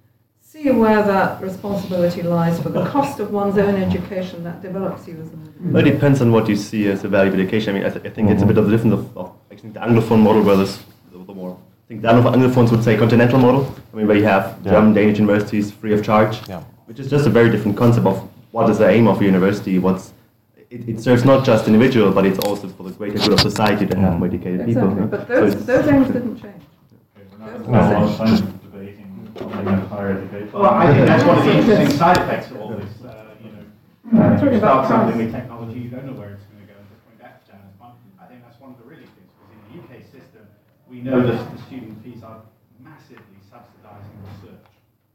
see where that responsibility lies for the cost of one's own education that develops you as an individual. Well, it depends on what you see as a value of education. I mean, I, th- I think mm-hmm. it's a bit of the difference of, of I think the Anglophone model versus the, the more. I think the Anglophones would say continental model. I mean, where you have yeah. German, Danish universities free of charge, yeah. which is just a very different concept of what is the aim of a university. What's it, it serves not just individual, but it's also for the greater good of society to have more educated exactly. people. But those, so those aims didn't change. Okay, we're not no, no, debating higher education. Well, I think that's one of the interesting side effects of all this. Uh, you know, uh, you start something with technology, you don't know where it's going to go, and just point that down. I think that's one of the really things, because in the U K system, we know that the student fees are massively subsidising research.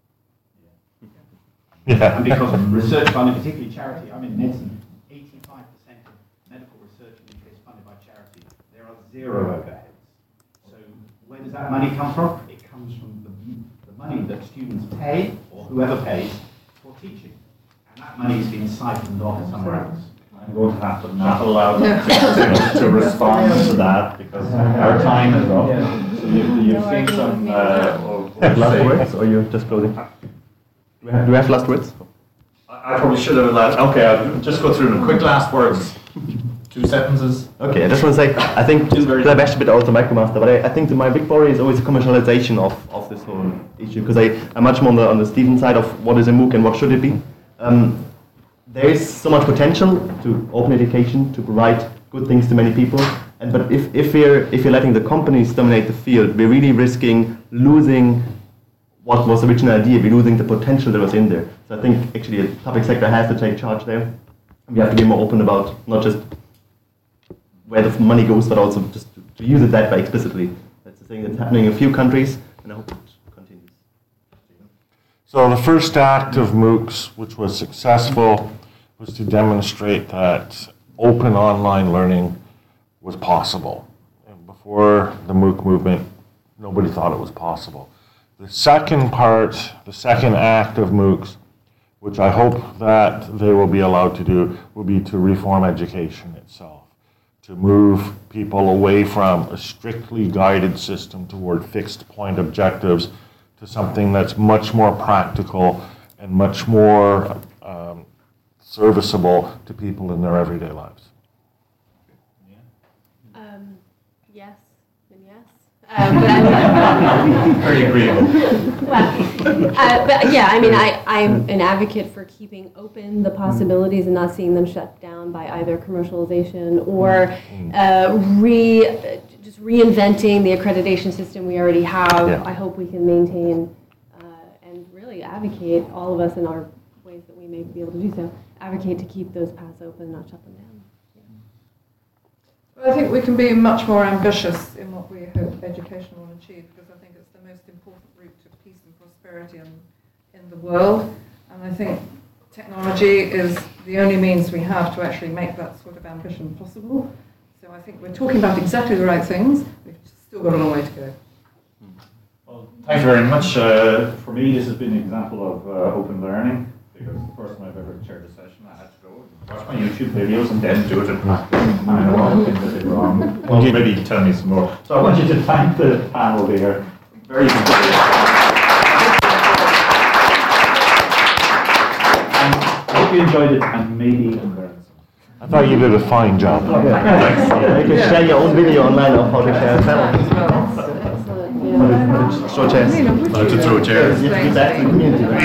Yeah. yeah. And because research funding, particularly charity, I'm in medicine, eighty-five percent of medical research in the U K is funded by charity. There are zero overheads. So where does that money come from? It comes from the, the money that students pay, or whoever pays, for teaching. And that money is being siphoned off somewhere else. I'm going to have to not allow them to, to, to respond to that because our time is up. So you, you've seen some uh, last words, or you're just closing? Do we have, do we have last words? I, I probably should have last. Okay, I'll just go through the quick last words. Two sentences. Okay, I just want to say, I think, because I bashed a bit out the MicroMaster, but I, I think that my big worry is always the commercialization of, of this whole issue, because I'm much more on the, on the Stephen side of what is a MOOC and what should it be. Um, there is so much potential to open education, to provide good things to many people, and but if, if, we're, if we're letting the companies dominate the field, we're really risking losing what was the original idea, we're losing the potential that was in there. So I think actually the public sector has to take charge there. We have to be more open about not just where the money goes, but also just to, to use it that way explicitly. That's the thing that's happening in a few countries, and I hope it continues. So the first act of MOOCs, which was successful, was to demonstrate that open online learning was possible. And before the MOOC movement, nobody thought it was possible. The second part, the second act of MOOCs, which I hope that they will be allowed to do, will be to reform education itself, to move people away from a strictly guided system toward fixed point objectives to something that's much more practical and much more um, serviceable to people in their everyday lives. Um, yes, and yes. Um, but I Very agreeable. Well, uh, but yeah, I mean, I, I'm an advocate for keeping open the possibilities and not seeing them shut down by either commercialization or uh, re, uh, just reinventing the accreditation system we already have. Yeah. I hope we can maintain uh, and really advocate, all of us in our ways that we may be able to do so, advocate to keep those paths open, not shut them down. I think we can be much more ambitious in what we hope education will achieve, because I think it's the most important route to peace and prosperity in, in the world. And I think technology is the only means we have to actually make that sort of ambition possible. So I think we're talking about exactly the right things. We've still got a long way to go. Well, thank you very much. Uh, for me, this has been an example of uh, open learning, because the first time I've ever chaired a session, I had to go and watch my YouTube videos and then do it in practice. And I know all the things I did wrong. Well, maybe tell me some more. So I want you to thank the panel here. Very good. And I hope you enjoyed it and maybe learned something. I thought you did a fine job. Okay. Yeah, you can share your own video online of how to share a panel. How to throw chairs. How to throw chairs. Give that to the community.